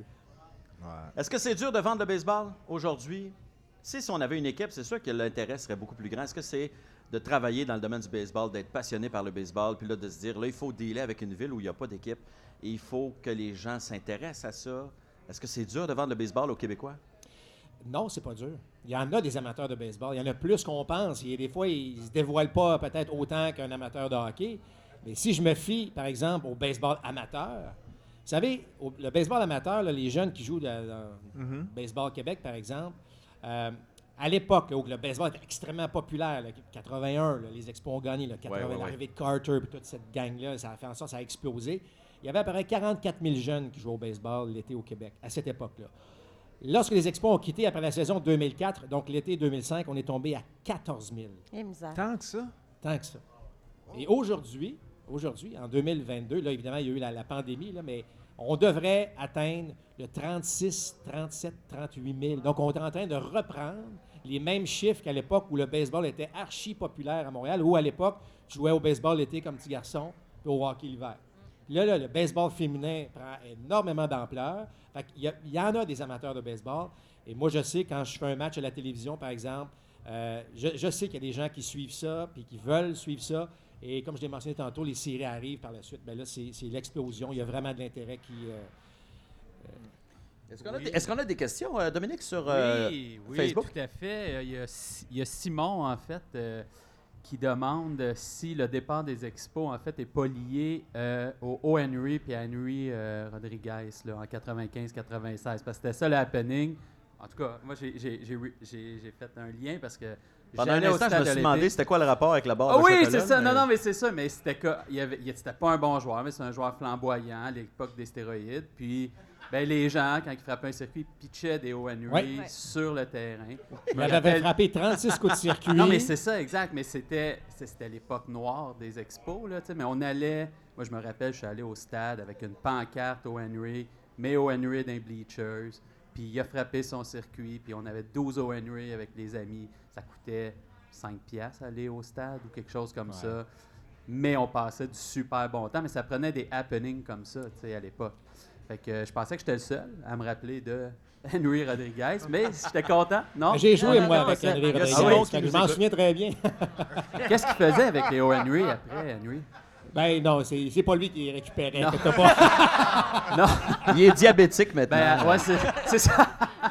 Est-ce que c'est dur de vendre le baseball aujourd'hui? Si, si on avait une équipe, c'est sûr que l'intérêt serait beaucoup plus grand. Est-ce que c'est de travailler dans le domaine du baseball, d'être passionné par le baseball, puis là, de se dire, là, il faut dealer avec une ville où il n'y a pas d'équipe et il faut que les gens s'intéressent à ça? Est-ce que c'est dur de vendre le baseball aux Québécois? Non, c'est pas dur. Il y en a des amateurs de baseball. Il y en a plus qu'on pense. Et des fois, ils ne se dévoilent pas peut-être autant qu'un amateur de hockey. Mais si je me fie, par exemple, au baseball amateur, savez, au, le baseball amateur, là, les jeunes qui jouent dans, dans Mhm. Baseball Québec, par exemple, euh, à l'époque, là, où le baseball était extrêmement populaire, là, quatre-vingt-un, là, les Expos ont gagné, là, quatre-vingts, Ouais, ouais, ouais. l'arrivée de Carter, puis toute cette gang-là, ça a fait en sorte que ça a explosé. Il y avait à peu près quarante-quatre mille jeunes qui jouaient au baseball l'été au Québec, à cette époque-là. Lorsque les Expos ont quitté après la saison deux mille quatre, donc l'été deux mille cinq, on est tombé à quatorze mille. Et misère. Tant que ça. Tant que ça. Et aujourd'hui, aujourd'hui, en deux mille vingt-deux, là, évidemment, il y a eu la, la pandémie, là, mais on devrait atteindre le trente-six, trente-sept, trente-huit mille. Donc, on est en train de reprendre les mêmes chiffres qu'à l'époque où le baseball était archi populaire à Montréal, où à l'époque, tu jouais au baseball l'été comme petit garçon, puis au hockey l'hiver. Puis là, là, le baseball féminin prend énormément d'ampleur. Fait qu'il y, a- il y en a des amateurs de baseball. Et moi, je sais, quand je fais un match à la télévision, par exemple, euh, je, je sais qu'il y a des gens qui suivent ça, puis qui veulent suivre ça. Et comme je l'ai mentionné tantôt, les séries arrivent par la suite. Bien là, c'est c'est l'explosion. Il y a vraiment de l'intérêt qui... euh, Est-ce qu'on a, Oui. des- est-ce qu'on a des questions, euh, Dominique, sur euh, oui, oui, Facebook? tout à fait. Euh, Il y a, Si- il y a Simon, en fait, euh, qui demande euh, si le départ des Expos, en fait, n'est pas lié euh, au O. Henry et à Henry euh, Rodriguez là, en quatre-vingt-quinze quatre-vingt-seize. Parce que c'était ça le happening. En tout cas, moi, j'ai- j'ai j'ai re- j'ai- j'ai fait un lien parce que Pendant un j'allais au instant, je stade me de suis l'été. demandé c'était quoi le rapport avec la barre Ah de oui, chocolat. c'est ça. mais- Non, non, mais c'est ça. Mais c'était ca- il y avait, il- c'était pas un bon joueur, mais c'est un joueur flamboyant à l'époque des stéroïdes. Puis, ben, les gens, quand ils frappaient un circuit, pitchaient des O. Henry Ouais. Ouais. sur le terrain. Je Il me avait rappelle- frappé trente-six coups de circuit. non, mais c'est ça, exact. Mais c'était, c'est- c'était l'époque noire des expos, là, tu sais. Mais on allait... Moi, je me rappelle, je suis allé au stade avec une pancarte O. Henry, mais O. Henry dans les bleachers. Puis il a frappé son circuit, puis on avait douze O. Henry avec les amis. Ça coûtait cinq piastres aller au stade ou quelque chose comme ça. Mais on passait du super bon temps. Mais ça prenait des happenings comme ça, tu sais, à l'époque. Fait que euh, je pensais que j'étais le seul à me rappeler de Henry Rodriguez, mais j'étais content, non? J'ai joué, Non, moi, non, avec c'est- Henry il y a Rodriguez. Simon qui Fait que nous je m'en écoute. souviens très bien. Qu'est-ce qu'il faisait avec les O. Henry après, Henry? Ben non, c'est c'est pas lui qui récupérait. Non. T'as pas- Non, Il est diabétique maintenant. ben, ouais, c'est, c'est ça.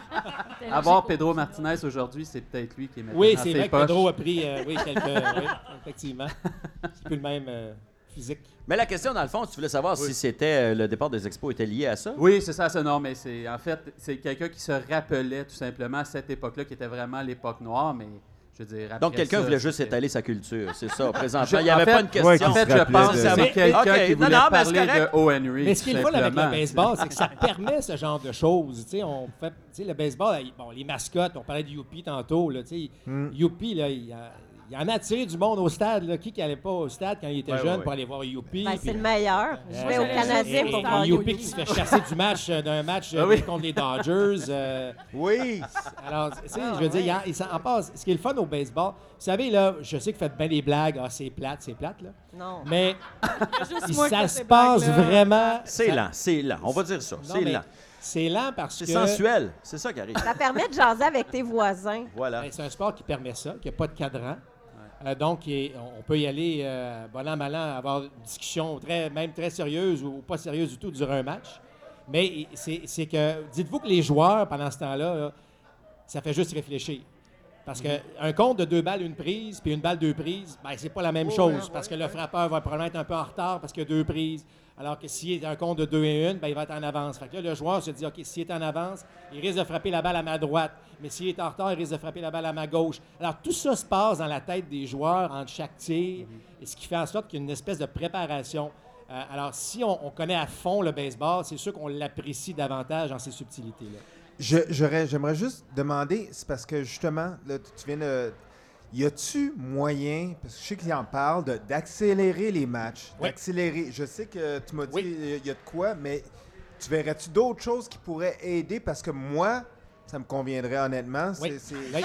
Avoir Pedro Martinez aujourd'hui, c'est peut-être lui qui est maintenant Oui, dans c'est ses vrai que poches. Pedro a pris euh, oui, quelques... oui, effectivement. C'est plus le même euh, physique. Mais la question, dans le fond, tu voulais savoir si c'était euh, le départ des expos était lié à ça? Oui, c'est ça, c'est non, mais c'est en fait, c'est quelqu'un qui se rappelait tout simplement à cette époque-là, qui était vraiment l'époque noire, mais je veux dire. après Donc, quelqu'un ça, voulait juste c'était- étaler sa culture, c'est ça, présentement. Je- Il n'y en avait fait- pas une Ouais, question. qui En fait, se je rappelait pense que de- c'est Mais- quelqu'un OK, qui non, voulait non, mais c'est parler correct. de O. Henry. Mais ce qui est le fun avec le simplement. baseball, c'est que ça permet ce genre de choses. Tu sais, on fait, tu sais, le baseball, il- bon, les mascottes, on parlait de Youpi tantôt. Là, tu sais, Mm. Youpi, là, il, a- il en a attiré du monde au stade. Là. Qui qui n'allait pas au stade quand il était Ouais, jeune ouais, ouais. pour aller voir Youpi? Ben, puis- c'est le meilleur. Je Euh, vais au j'allais Canadien juste pour et- voir et Youpi. Youpi qui se fait chasser du match, euh, d'un match euh, Ah oui. contre les Dodgers. euh, Oui. Alors, tu sais, Ah, je veux dire, ouais. il y a- il s'en en passe. Ce qui est le fun au baseball, vous savez, là, je sais que vous faites bien des blagues. Ah, c'est plate, c'est plate, là. Non. Mais Juste il- moi qui ça fais se ces passe blagues-là. vraiment. C'est ça- lent, c'est lent. On va dire ça. Non, C'est mais lent. C'est lent parce C'est que. sensuel. C'est ça qui arrive. Ça permet de jaser avec tes voisins. Voilà. Ben, c'est un sport qui permet ça, qui n'a pas de cadran. Euh, donc, il est- on peut y aller euh, bon an, mal an, avoir une discussion très, même très sérieuse ou pas sérieuse du tout durant un match. Mais c'est c'est que, dites-vous que les joueurs, pendant ce temps-là, là, ça fait juste réfléchir. Parce qu'un compte de deux balles, une prise, puis une balle, deux prises, ben, c'est pas la même chose. Parce que le frappeur va probablement être un peu en retard parce qu'il y a deux prises. Alors que s'il est un compte de deux et une, ben, il va être en avance. Fait que là, le joueur se dit, OK, s'il est en avance, il risque de frapper la balle à ma droite. Mais s'il est en retard, il risque de frapper la balle à ma gauche. Alors, tout ça se passe dans la tête des joueurs entre chaque tir, et ce qui fait en sorte qu'il y a une espèce de préparation. Euh, alors, si on, on connaît à fond le baseball, c'est sûr qu'on l'apprécie davantage dans ces subtilités-là. Je- j'aurais- J'aimerais juste demander, c'est parce que justement, là, tu tu viens de. Y a-tu moyen, parce que je sais qu'ils en parlent, de- d'accélérer les matchs, Oui. d'accélérer. Je sais que tu m'as dit Oui. il y a de quoi, mais tu verrais-tu d'autres choses qui pourraient aider? Parce que moi, ça me conviendrait honnêtement. Oui. C'est, c'est- Oui.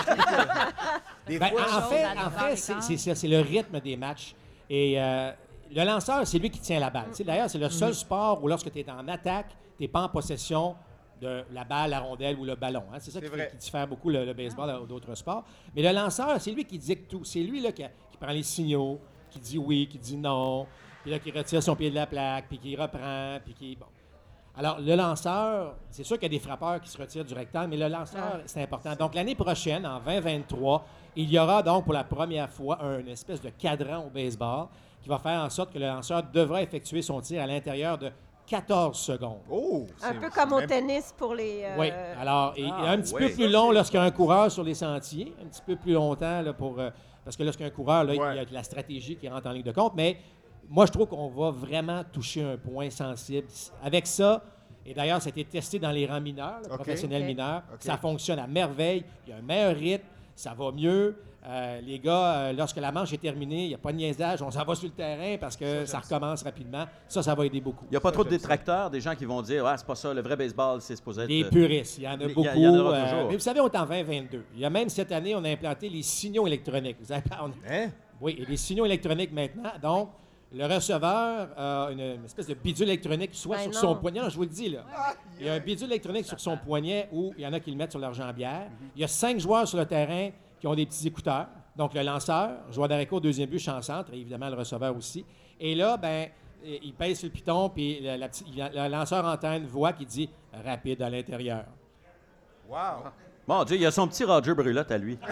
des Ben, fois, en chose fait, à en l'hiver fait et c'est quand. c'est ça, c'est le rythme des matchs. Et euh, le lanceur, c'est lui qui tient la balle. Tu sais, d'ailleurs, c'est le seul Mm-hmm. sport où lorsque tu es en attaque, tu n'es pas en possession de la balle, la rondelle ou le ballon. hein. C'est ça C'est qui, vrai. qui diffère beaucoup le, le baseball à d'autres sports. Mais le lanceur, c'est lui qui dicte tout. C'est lui là, qui, qui prend les signaux, qui dit oui, qui dit non, puis là, qui retire son pied de la plaque, puis qui reprend, puis qui... Bon. Alors, le lanceur, c'est sûr qu'il y a des frappeurs qui se retirent du rectangle, mais le lanceur, c'est important. Donc, l'année prochaine, en vingt vingt-trois, il y aura donc pour la première fois un espèce de cadran au baseball qui va faire en sorte que le lanceur devra effectuer son tir à l'intérieur de quatorze secondes. Oh! Un c'est- peu c'est comme au même- tennis pour les... euh, Oui, alors, et, Ah, un petit ouais. peu plus long lorsqu'il y a un coureur sur les sentiers, un petit peu plus longtemps, là, pour, euh, parce que lorsqu'il y a un coureur, là, Ouais. il y a la stratégie qui rentre en ligne de compte, mais moi, je trouve qu'on va vraiment toucher un point sensible. Avec ça, et d'ailleurs, ça a été testé dans les rangs mineurs, là, OK. professionnels OK. mineurs, OK. ça fonctionne à merveille, il y a un meilleur rythme, ça va mieux. Euh, les gars, euh, lorsque la manche est terminée, il n'y a pas de niaisage, on s'en va sur le terrain parce que ça, recommence rapidement. Ça, ça va aider beaucoup. Il n'y a pas trop de détracteurs, des gens qui vont dire ah, c'est pas ça, le vrai baseball, c'est supposé être. Des euh, puristes, il y en a il y a- beaucoup. il y en aura euh, toujours. mais vous savez, on est en vingt vingt-deux. Il y a même cette année, on a implanté les signaux électroniques. Vous savez, on- Hein? Oui, et les signaux électroniques maintenant. Donc, le receveur a une, une espèce de bidule électronique, soit Ben sur non. son poignet. Non, je vous le dis, là. Il y a un bidule électronique sur son poignet où il y en a qui le mettent sur leur jambière. Il y a cinq joueurs sur le terrain qui ont des petits écouteurs. Donc, le lanceur, joueur d'arrêt au deuxième but, champ centre, et évidemment le receveur aussi. Et là, ben, il pèse sur le piton, puis la- la petite- le lanceur entend une voix qui dit « rapide à l'intérieur ». Wow! Mon Dieu, il y a son petit Roger Brulotte à lui.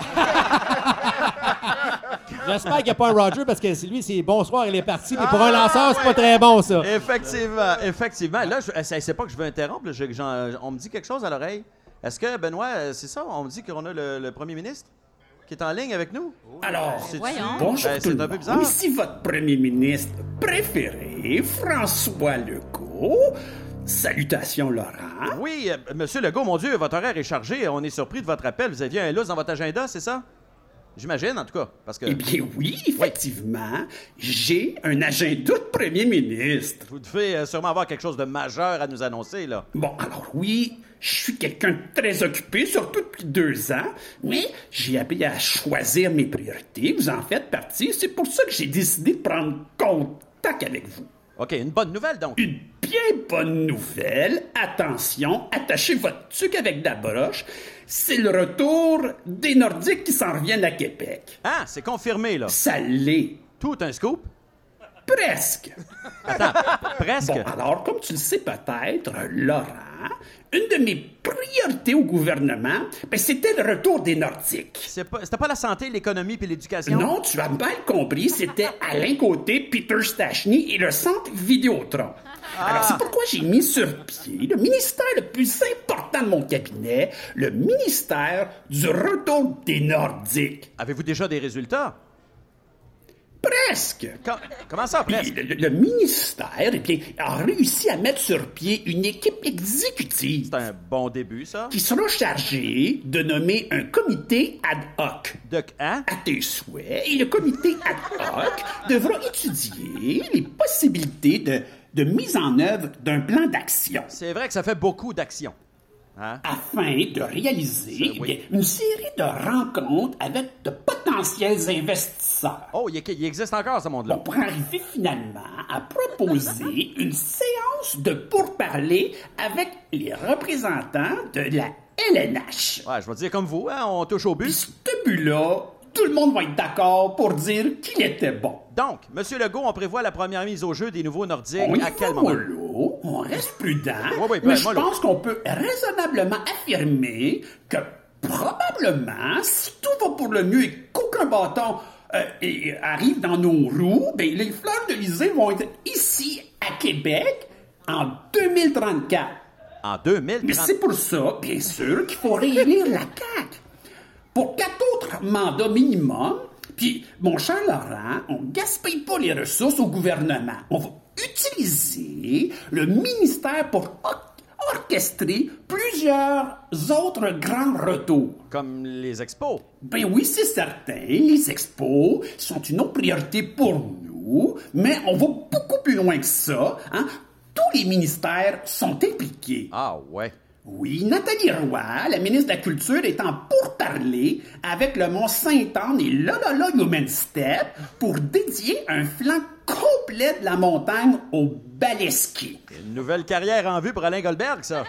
J'espère qu'il n'y a pas un Roger parce que lui, c'est bonsoir, il est parti. Mais pour un lanceur, c'est pas très bon, ça. Effectivement, effectivement. Là, je, c'est, c'est pas que je veux interrompre, là, je- j'en- on me dit quelque chose à l'oreille. Est-ce que, Benoît, euh, c'est ça? On me dit qu'on a le, le premier ministre qui est en ligne avec nous? Alors, C'est-tu- voyons. bonjour Ben, tout c'est le un peu monde. bizarre. Ici votre premier ministre préféré, François Legault. Salutations, Laurent. Oui, euh, Monsieur Legault, mon Dieu, votre horaire est chargé. On est surpris de votre appel. Vous aviez un lousse dans votre agenda, c'est ça? J'imagine, en tout cas, parce que Eh bien oui, effectivement, j'ai un agenda de premier ministre. vous devez euh, sûrement avoir quelque chose de majeur à nous annoncer, là. Bon, alors oui, je suis quelqu'un de très occupé, surtout depuis deux ans, mais j'ai appris à choisir mes priorités. Vous en faites partie. C'est pour ça que j'ai décidé de prendre contact avec vous. OK, une bonne nouvelle, donc. Une bien bonne nouvelle. Attention, attachez votre tuque avec de la broche. C'est le retour des Nordiques qui s'en reviennent à Québec. Ah, c'est confirmé, là. Ça l'est. Tout un scoop? Presque. Presque. Bon, alors, comme tu le sais peut-être, Laurent, une de mes priorités au gouvernement, ben, c'était le retour des Nordiques. C'est pas, c'était pas la santé, l'économie puis l'éducation? Non, tu as mal compris, c'était Alain Côté, Peter Stachny et le Centre Vidéotron. Alors, c'est pourquoi j'ai mis sur pied le ministère le plus important de mon cabinet, le ministère du retour des Nordiques. Avez-vous déjà des résultats? Presque. Com- comment ça, Puis presque? le, le- le ministère eh bien, a réussi à mettre sur pied une équipe exécutive C'est un bon début, ça. qui sera chargée de nommer un comité ad hoc De... Hein? à tes souhaits. Et le comité ad hoc devra étudier les possibilités de, de mise en œuvre d'un plan d'action C'est vrai que ça fait beaucoup d'actions. Hein? afin de réaliser Ça, eh oui. bien, une série de rencontres avec de potentiels investisseurs. Oh, il, il existe encore, ce monde-là. On pourrait arriver finalement à proposer une séance de pourparlers avec les représentants de la L N H. Ouais, je vais dire comme vous, hein, on touche au Puis but. ce but-là, tout le monde va être d'accord pour dire qu'il était bon. Donc, Monsieur Legault, on prévoit la première mise au jeu des nouveaux Nordiques On y à va quel moment? mollo, on reste prudent, Oui, oui, ben, mais je mollo. pense qu'on peut raisonnablement affirmer que probablement, si tout va pour le mieux et qu'aucun bâton euh, et- arrive dans nos roues, ben, les fleurs de l'Élysée vont être ici, à Québec, en deux mille trente-quatre. En deux mille Mais trente. c'est pour ça, bien sûr, qu'il faut réélire la C A Q. Pour quatre autres mandats minimum, puis, mon cher Laurent, on ne gaspille pas les ressources au gouvernement. On va utiliser le ministère pour or- orchestrer plusieurs autres grands retours. Comme les expos. Ben oui, c'est certain, les expos sont une autre priorité pour nous, mais on va beaucoup plus loin que ça, hein? Tous les ministères sont impliqués. Ah, ouais. Oui, Nathalie Roy, la ministre de la Culture, est en pourparlers avec le Mont-Saint-Anne et Lolala Human Step pour dédier un flanc complet de la montagne au balai-ski. Une nouvelle carrière en vue pour Alain Goldberg, ça.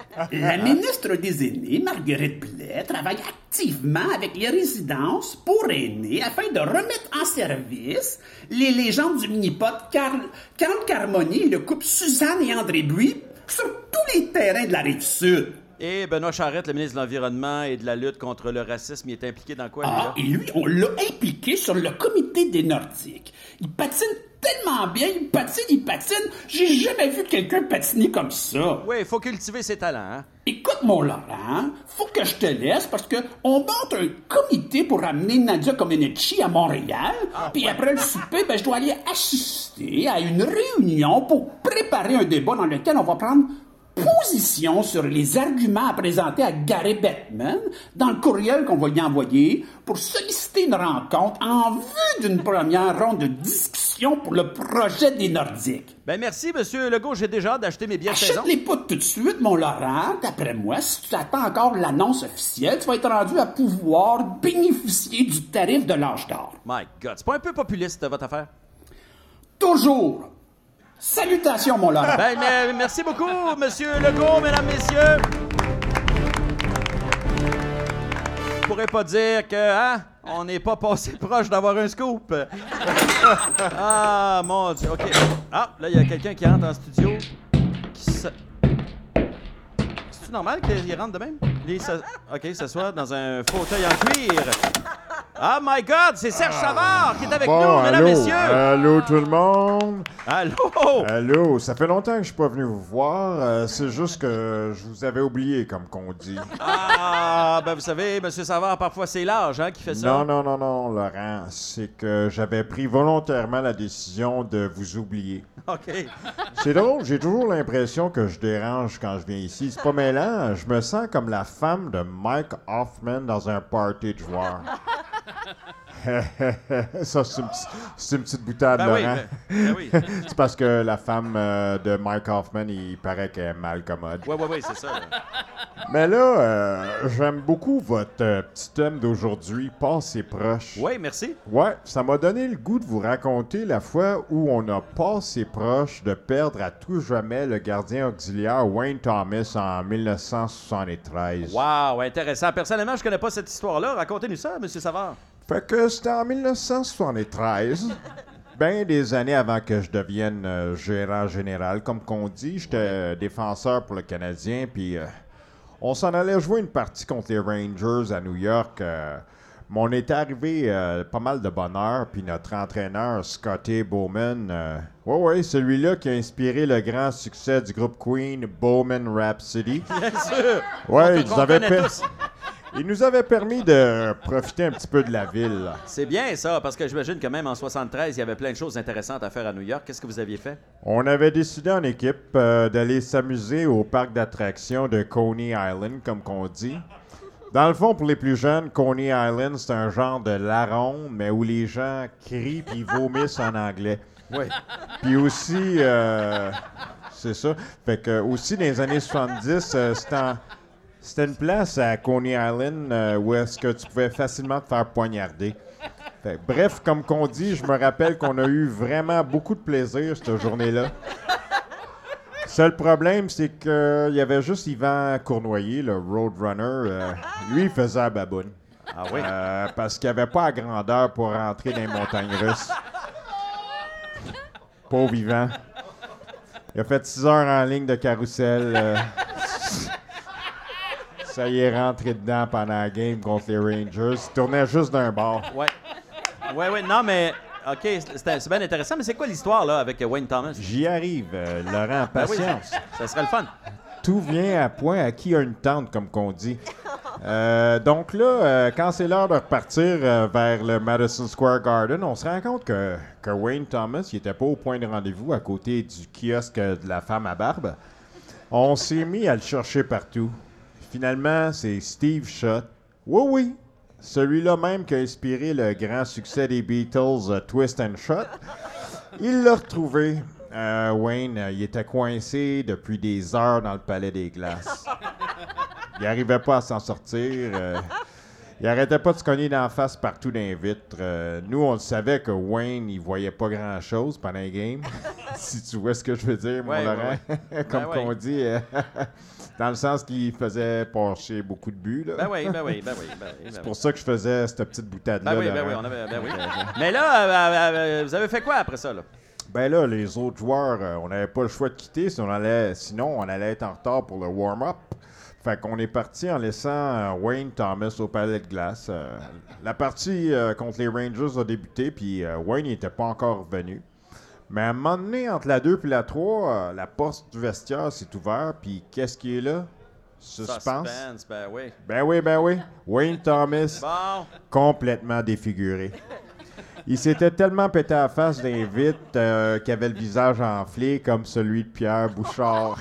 La ministre des Aînés, Marguerite Blais, travaille activement avec les résidences pour aînés afin de remettre en service les légendes du mini-pot Carl, Carl Carmoni et le couple Suzanne et André Buis sur tous les terrains de la Rive-Sud. Et Benoît Charette, le ministre de l'Environnement et de la lutte contre le racisme, il est impliqué dans quoi, lui, Ah, là? et lui, on l'a impliqué sur le comité des Nordiques. Il patine tellement bien, il patine, il patine. J'ai jamais vu quelqu'un patiner comme ça. Oui, il faut cultiver ses talents, hein? Écoute, mon Laurent, faut que je te laisse parce que on monte un comité pour amener Nadia Comaneci à Montréal. Ah, Puis après le souper, ben, je dois aller assister à une réunion pour préparer un débat dans lequel on va prendre position sur les arguments à présenter à Gary Bettman dans le courriel qu'on va y envoyer pour solliciter une rencontre en vue d'une première ronde de discussion pour le projet des Nordiques. Ben merci, Monsieur Legault. J'ai déjà hâte d'acheter mes billets de saison. Achète-les pas tout de suite, mon Laurent. D'après moi, si tu attends encore l'annonce officielle, tu vas être rendu à pouvoir bénéficier du tarif de l'âge d'or. My God, c'est pas un peu populiste, votre affaire? Toujours. Salutations, mon Laurent. Ben, mais, merci beaucoup, Monsieur Legault, mesdames, messieurs. Je pourrais pas dire que, hein, on n'est pas passé proche d'avoir un scoop. Ah, mon Dieu, OK. Ah, là, il y a quelqu'un qui rentre en studio. Qui se... C'est-tu normal qu'il rentre de même? Il s- OK, s'assoit dans un fauteuil en cuir. Ah, my God, c'est Serge Savard qui est avec Bon, nous, mesdames, allô, messieurs. allô tout le monde. Allô? Allô, ça fait longtemps que je suis pas venu vous voir. euh, c'est juste que je vous avais oublié, comme qu'on dit. Ah, ben vous savez, Monsieur Savard, parfois c'est l'âge hein, qui fait ça. Non, non, non, non, Laurent. C'est que j'avais pris volontairement la décision de vous oublier. OK. C'est drôle, j'ai toujours l'impression que je dérange quand je viens ici. C'est pas mêlant, je me sens comme la femme de Mike Hoffman dans un party de joueurs. Ça, c'est une, petite- c'est une petite boutade, Ben oui, Laurent. ben, ben oui. C'est parce que la femme euh, de Mike Hoffman, il paraît qu'elle est mal commode. Oui, oui, oui, c'est ça. Mais là, euh, j'aime beaucoup votre euh, petit thème d'aujourd'hui, passé proche. Oui, merci. Ouais, ça m'a donné le goût de vous raconter la fois où on a passé proche de perdre à tout jamais le gardien auxiliaire Wayne Thomas en dix-neuf cent soixante-treize. Wow, intéressant. Personnellement, je connais pas cette histoire-là. Racontez-nous ça, Monsieur Savard. Fait que c'était en dix-neuf cent soixante-treize, bien des années avant que je devienne euh, gérant général. Comme qu'on dit, j'étais euh, défenseur pour le Canadien, puis euh, on s'en allait jouer une partie contre les Rangers à New York. euh, mais on était arrivé euh, pas mal de bonne heure, puis notre entraîneur, Scotty Bowman, euh, ouais, ouais, celui-là qui a inspiré le grand succès du groupe Queen, Bowman Rhapsody. Bien sûr. Ouais, il On nous avait connaît per- tous. il nous avait permis de profiter un petit peu de la ville. là. C'est bien ça, parce que j'imagine que même en soixante-treize, il y avait plein de choses intéressantes à faire à New York. Qu'est-ce que vous aviez fait? On avait décidé en équipe euh, d'aller s'amuser au parc d'attractions de Coney Island, comme qu'on dit. Dans le fond, pour les plus jeunes, Coney Island, c'est un genre de larron, mais où les gens crient puis vomissent en anglais. Oui. Puis aussi, euh, c'est ça. Fait que aussi, dans les années soixante-dix, euh, c'était en- c'était une place à Coney Island euh, où est-ce que tu pouvais facilement te faire poignarder. Fait que, bref, comme qu'on dit, je me rappelle qu'on a eu vraiment beaucoup de plaisir cette journée-là. Seul problème, c'est qu'il y avait juste Yvan Cournoyer, le Roadrunner. euh, lui, il faisait la baboune. Ah oui? Euh, parce qu'il n'y avait pas la grandeur pour rentrer dans les montagnes russes. Pauvre Yvan. Il a fait six heures en ligne de carrousel. euh, ça y est rentré dedans pendant la game contre les Rangers. Il tournait juste d'un bord. Ouais. Ouais, ouais, non, mais... OK, c'est c'est bien intéressant, mais c'est quoi l'histoire, là, avec Wayne Thomas? J'y arrive, euh, Laurent, Ben oui, patience. ça serait le fun. Tout vient à point à qui a une tente, comme qu'on dit. Euh, donc là, euh, quand c'est l'heure de repartir euh, vers le Madison Square Garden, on se rend compte que, que Wayne Thomas, il était pas au point de rendez-vous à côté du kiosque de la femme à barbe. On s'est mis à le chercher partout. Finalement, c'est Steve Shutt. Oui, oui. Celui-là même qui a inspiré le grand succès des Beatles, euh, Twist and Shout. Il l'a retrouvé. Euh, Wayne, euh, il était coincé depuis des heures dans le Palais des Glaces. Il n'arrivait pas à s'en sortir. euh, il arrêtait pas de se cogner d'en face partout dans les vitres. Euh, nous, on le savait que Wayne, il voyait pas grand-chose pendant les games. Si tu vois ce que je veux dire, mon Ouais, Laurent. ouais, Comme Ben ouais. qu'on dit, euh, dans le sens qu'il faisait passer beaucoup de buts. Là. Ben oui, ben oui, ben oui. Ben oui, ben C'est oui. pour ça que je faisais cette petite boutade-là. Ben oui, ben Laurent. oui, on avait, ben oui. Mais là, euh, euh, vous avez fait quoi après ça, là? Ben là, les autres joueurs, euh, on n'avait pas le choix de quitter, si on allait, sinon on allait être en retard pour le warm-up. Fait qu'on est parti en laissant euh, Wayne Thomas au palais de glace. Euh, la partie euh, contre les Rangers a débuté, puis euh, Wayne n'était pas encore revenu. Mais à un moment donné, entre la deux et la trois, euh, la porte du vestiaire s'est ouverte, puis qu'est-ce qui est là? Suspense. Suspense, ben oui. Ben oui, ben oui. Wayne Thomas, Bon. complètement défiguré. Il s'était tellement pété à la face d'un vitre euh, qu'il avait le visage enflé comme celui de Pierre Bouchard.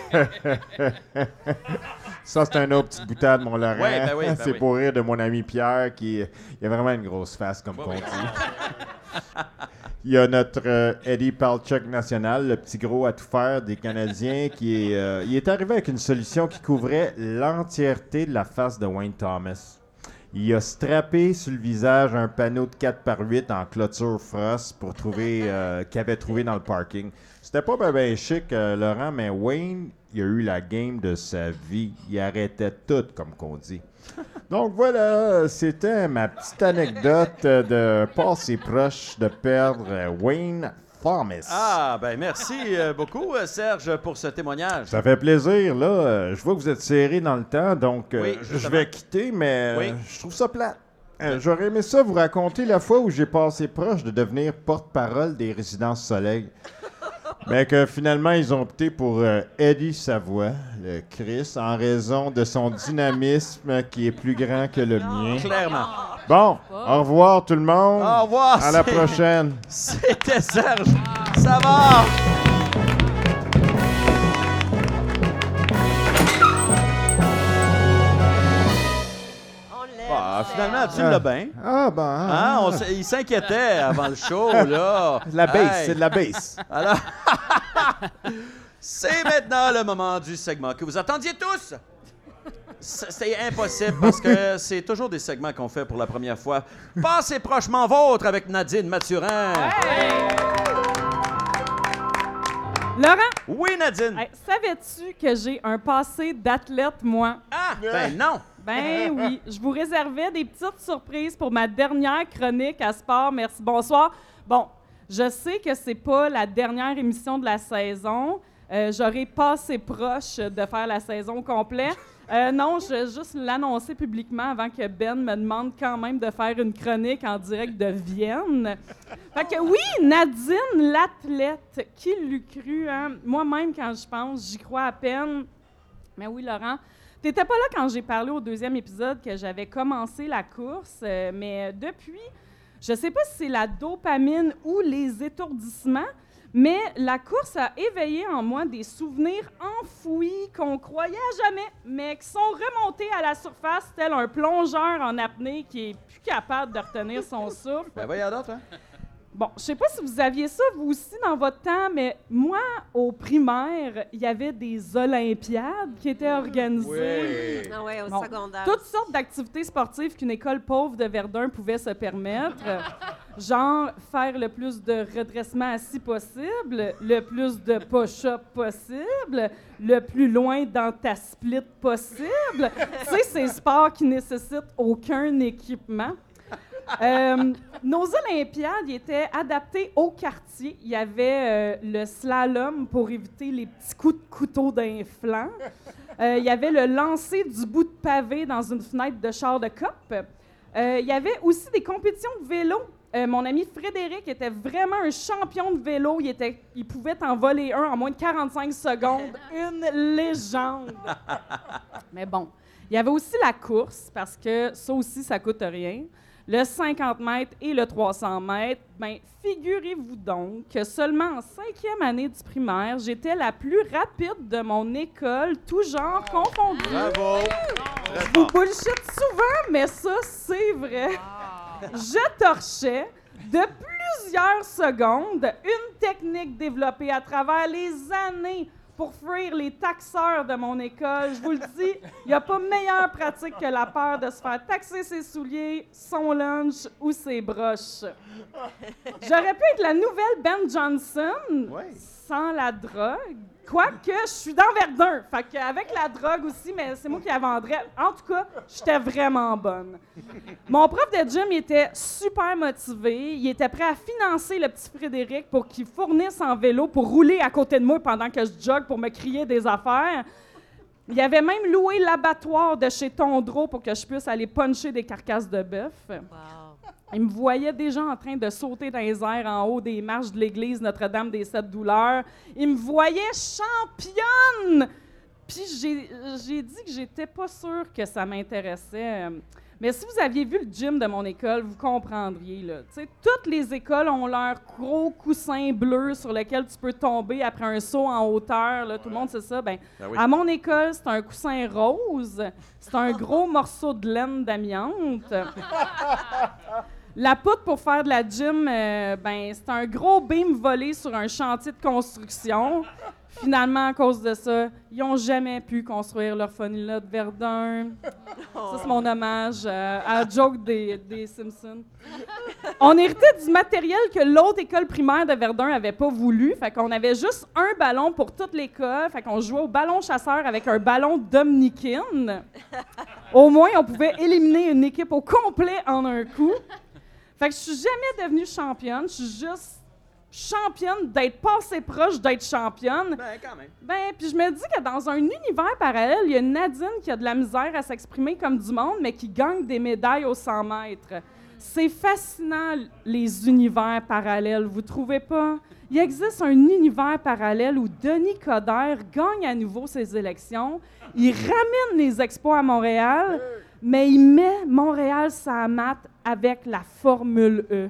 Ça, c'est un autre petite boutade, mon Laurent. Ouais, ben oui, ben c'est oui. pour rire de mon ami Pierre qui il a vraiment une grosse face, comme on oui. dit. Il y a notre euh, Eddie Palchuk national, le petit gros à tout faire des Canadiens, qui est, euh, il est arrivé avec une solution qui couvrait l'entièreté de la face de Wayne Thomas. Il a strappé sur le visage un panneau de quatre par huit en clôture frost pour trouver euh, qu'il avait trouvé dans le parking. C'était pas ben, ben chic, euh, Laurent, mais Wayne, il a eu la game de sa vie. Il arrêtait tout, comme qu'on dit. Donc voilà, c'était ma petite anecdote de passer proche de perdre euh, Wayne Thomas. Ah, ben merci euh, beaucoup, euh, Serge, pour ce témoignage. Ça fait plaisir, là. Euh, je vois que vous êtes serré dans le temps, donc euh, Oui, je justement. vais quitter, mais euh, Oui. je trouve ça plate. Euh, J'aurais aimé ça vous raconter la fois où j'ai passé proche de devenir porte-parole des Résidences Soleil. Mais que finalement, ils ont opté pour euh, Eddie Savoie, le Chris, en raison de son dynamisme qui est plus grand que le mien. Clairement. Bon, au revoir tout le monde. Au revoir. À la c'est- prochaine. C'était Serge. Ça va. On l'aime. Ah, finalement, tu Ah. l'as bien. Ah, ben. Hein, on s- il s'inquiétait avant le show, là. La base, Hey. c'est de la base. Alors, c'est maintenant le moment du segment que vous attendiez tous. C- C'est impossible parce que c'est toujours des segments qu'on fait pour la première fois. Passez prochement vôtre avec Nadine Mathurin. Laurent, Oui, Nadine. hey, savais-tu que j'ai un passé d'athlète, moi? Ah, ben non. Ben oui, je vous réservais des petites surprises pour ma dernière chronique à Sport. Merci, bonsoir. Bon, je sais que c'est pas la dernière émission de la saison. Euh, J'aurais passé proche de faire la saison complète. Euh, non, je vais juste l'annoncer publiquement avant que Ben me demande quand même de faire une chronique en direct de Vienne. Fait que oui, Nadine, l'athlète, qui l'eût cru, hein? Moi-même, quand je pense, j'y crois à peine. Mais oui, Laurent, t'étais pas là quand j'ai parlé au deuxième épisode que j'avais commencé la course, euh, mais depuis, je sais pas si c'est la dopamine ou les étourdissements, mais la course a éveillé en moi des souvenirs enfouis qu'on croyait à jamais, mais qui sont remontés à la surface tel un plongeur en apnée qui est plus capable de retenir son souffle. Ben voyons d'autres, hein. Bon, je sais pas si vous aviez ça, vous aussi, dans votre temps, mais moi, au primaire, il y avait des Olympiades qui étaient organisées. Ah ouais, au Bon, secondaire. Toutes sortes d'activités sportives qu'une école pauvre de Verdun pouvait se permettre. Genre, faire le plus de redressement assis possible, le plus de push-up possible, le plus loin dans ta split possible. Tu sais, ces sports qui nécessitent aucun équipement. Euh, nos Olympiades ils étaient adaptées au quartier. Il y avait euh, le slalom pour éviter les petits coups de couteau d'un flanc. Euh, il y avait le lancer du bout de pavé dans une fenêtre de char de cop. Euh, il y avait aussi des compétitions de vélo. Euh, mon ami Frédéric était vraiment un champion de vélo. Il, était, il pouvait t'en voler un en moins de quarante-cinq secondes. Une légende. Mais bon, il y avait aussi la course, parce que ça aussi, ça coûte rien. Le cinquante mètres et le trois cents mètres, bien, figurez-vous donc que seulement en cinquième année du primaire, j'étais la plus rapide de mon école, tout genre confondu. Bravo. Très Vous fort. bullshit souvent, mais ça, c'est vrai. Je torchais de plusieurs secondes une technique développée à travers les années pour fuir les taxeurs de mon école. Je vous le dis, il n'y a pas meilleure pratique que la peur de se faire taxer ses souliers, son lunch ou ses broches. J'aurais pu être la nouvelle Ben Johnson Ouais. sans la drogue. Quoique, je suis dans Verdun. Fait qu'avec la drogue aussi, mais c'est moi qui la vendrais. En tout cas, j'étais vraiment bonne. Mon prof de gym, il était super motivé. Il était prêt à financer le petit Frédéric pour qu'il fournisse en vélo pour rouler à côté de moi pendant que je jogue pour me crier des affaires. Il avait même loué l'abattoir de chez Tondreau pour que je puisse aller puncher des carcasses de bœuf. Il me voyait déjà en train de sauter dans les airs en haut des marches de l'église Notre-Dame des Sept Douleurs. Il me voyait championne! Puis j'ai, j'ai dit que j'étais pas sûre que ça m'intéressait. Mais si vous aviez vu le gym de mon école, vous comprendriez. Là. T'sais, toutes les écoles ont leur gros coussin bleu sur lequel tu peux tomber après un saut en hauteur. Là. Tout le monde sait ça. Ben, Ben oui. À mon école, c'est un coussin rose. C'est un gros morceau de laine d'amiante. La poutre pour faire de la gym, euh, ben, c'est un gros beam volé sur un chantier de construction. Finalement, à cause de ça, ils n'ont jamais pu construire l'orphelinat de Verdun. Ça, c'est mon hommage euh, à la joke des, des Simpsons. On héritait du matériel que l'autre école primaire de Verdun n'avait pas voulu. Fait qu'on avait juste un ballon pour toute l'école. Fait qu'on jouait au ballon chasseur avec un ballon Dominikin. Au moins, on pouvait éliminer une équipe au complet en un coup. Fait que je suis jamais devenue championne. Je suis juste championne d'être passée proche d'être championne. Ben, quand même. Ben, puis je me dis que dans un univers parallèle, il y a Nadine qui a de la misère à s'exprimer comme du monde, mais qui gagne des médailles aux cent mètres. C'est fascinant, les univers parallèles, vous trouvez pas? Il existe un univers parallèle où Denis Coderre gagne à nouveau ses élections. Il ramène les expos à Montréal, mais il met Montréal sa map avec la Formule E.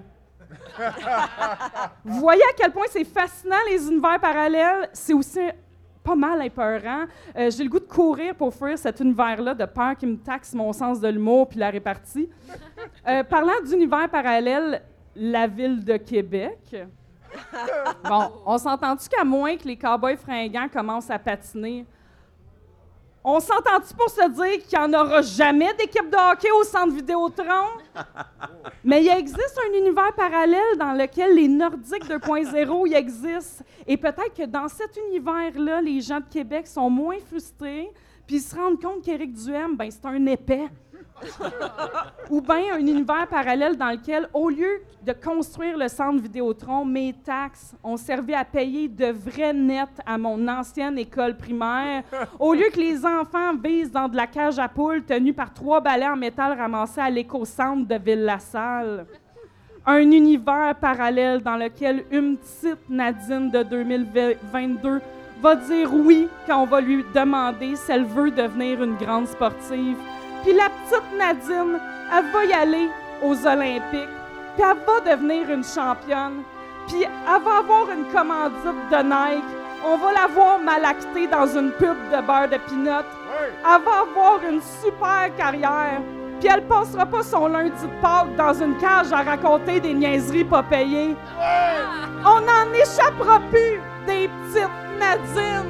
Vous voyez à quel point c'est fascinant, les univers parallèles? C'est aussi pas mal épeurant. Euh, j'ai le goût de courir pour fuir cet univers-là, de peur qu'il me taxe mon sens de l'humour puis la répartie. Euh, parlant d'univers parallèle, la ville de Québec. Bon, on s'entend-tu qu'à moins que les cowboys fringants commencent à patiner, on s'entend-tu pour se dire qu'il n'y en aura jamais d'équipe de hockey au centre Vidéotron? Mais il existe un univers parallèle dans lequel les Nordiques deux point zéro y existent. Et peut-être que dans cet univers-là, les gens de Québec sont moins frustrés, puis ils se rendent compte qu'Éric Duhem, ben c'est un épais. Ou bien un univers parallèle dans lequel, au lieu de construire le centre Vidéotron, mes taxes ont servi à payer de vrais nets à mon ancienne école primaire, au lieu que les enfants visent dans de la cage à poules tenue par trois balais en métal ramassés à l'éco-centre de Ville-la-Salle. Un univers parallèle dans lequel une petite Nadine de deux mille vingt-deux va dire oui quand on va lui demander si elle veut devenir une grande sportive. Puis la petite Nadine, elle va y aller aux Olympiques, puis elle va devenir une championne, puis elle va avoir une commandite de Nike. On va la voir malactée dans une pub de beurre de peanut. Elle va avoir une super carrière, puis elle passera pas son lundi de Pâques dans une cage à raconter des niaiseries pas payées. On n'en échappera plus des petites Nadines.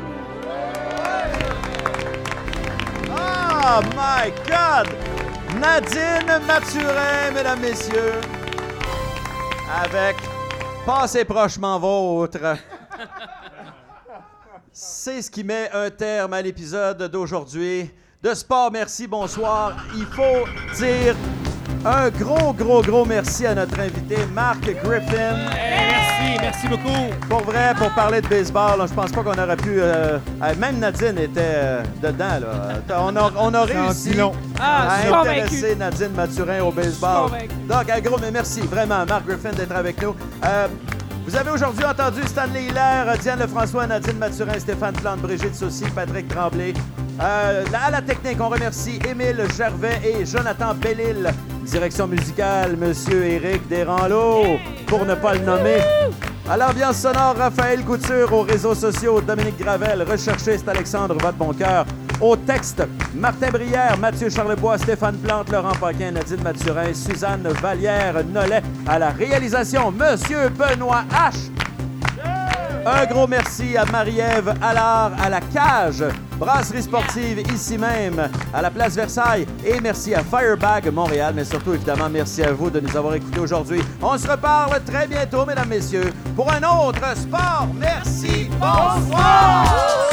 Oh my God! Nadine Mathurin, mesdames, messieurs, avec Passez prochement vôtre. C'est ce qui met un terme à l'épisode d'aujourd'hui de Sport Merci, bonsoir. Il faut dire un gros, gros, gros merci à notre invité, Mark Griffin. Merci, merci beaucoup. Pour vrai, pour parler de baseball, là, je pense pas qu'on aurait pu... Euh, même Nadine était euh, dedans. Là. On a, on a réussi ah, à intéresser Nadine Mathurin au baseball. Donc, un gros mais merci vraiment, Mark Griffin, d'être avec nous. Euh, vous avez aujourd'hui entendu Stanley Hilaire, Diane Lefrançois, Nadine Mathurin, Stéphane Plante, Brigitte Saucy, Patrick Tremblay. Euh, à la technique, on remercie Émile Gervais et Jonathan Bellil. Direction musicale, Monsieur Éric Desranleau, pour ne pas le nommer. À l'ambiance sonore, Raphaël Couture. Aux réseaux sociaux, Dominique Gravel. Recherchiste, Alexandre Vadeboncoeur. Au texte, Martin Brière, Mathieu Charlebois, Stéphane Plante, Laurent Paquin, Nadine Mathurin, Suzanne Vallière-Nollet. À la réalisation, Monsieur Benoît H. Un gros merci à Marie-Ève Allard à la cage, brasserie sportive ici même, à la place Versailles. Et merci à Firebag Montréal, mais surtout, évidemment, merci à vous de nous avoir écoutés aujourd'hui. On se reparle très bientôt, mesdames, messieurs, pour un autre Sport Merci. Bonsoir!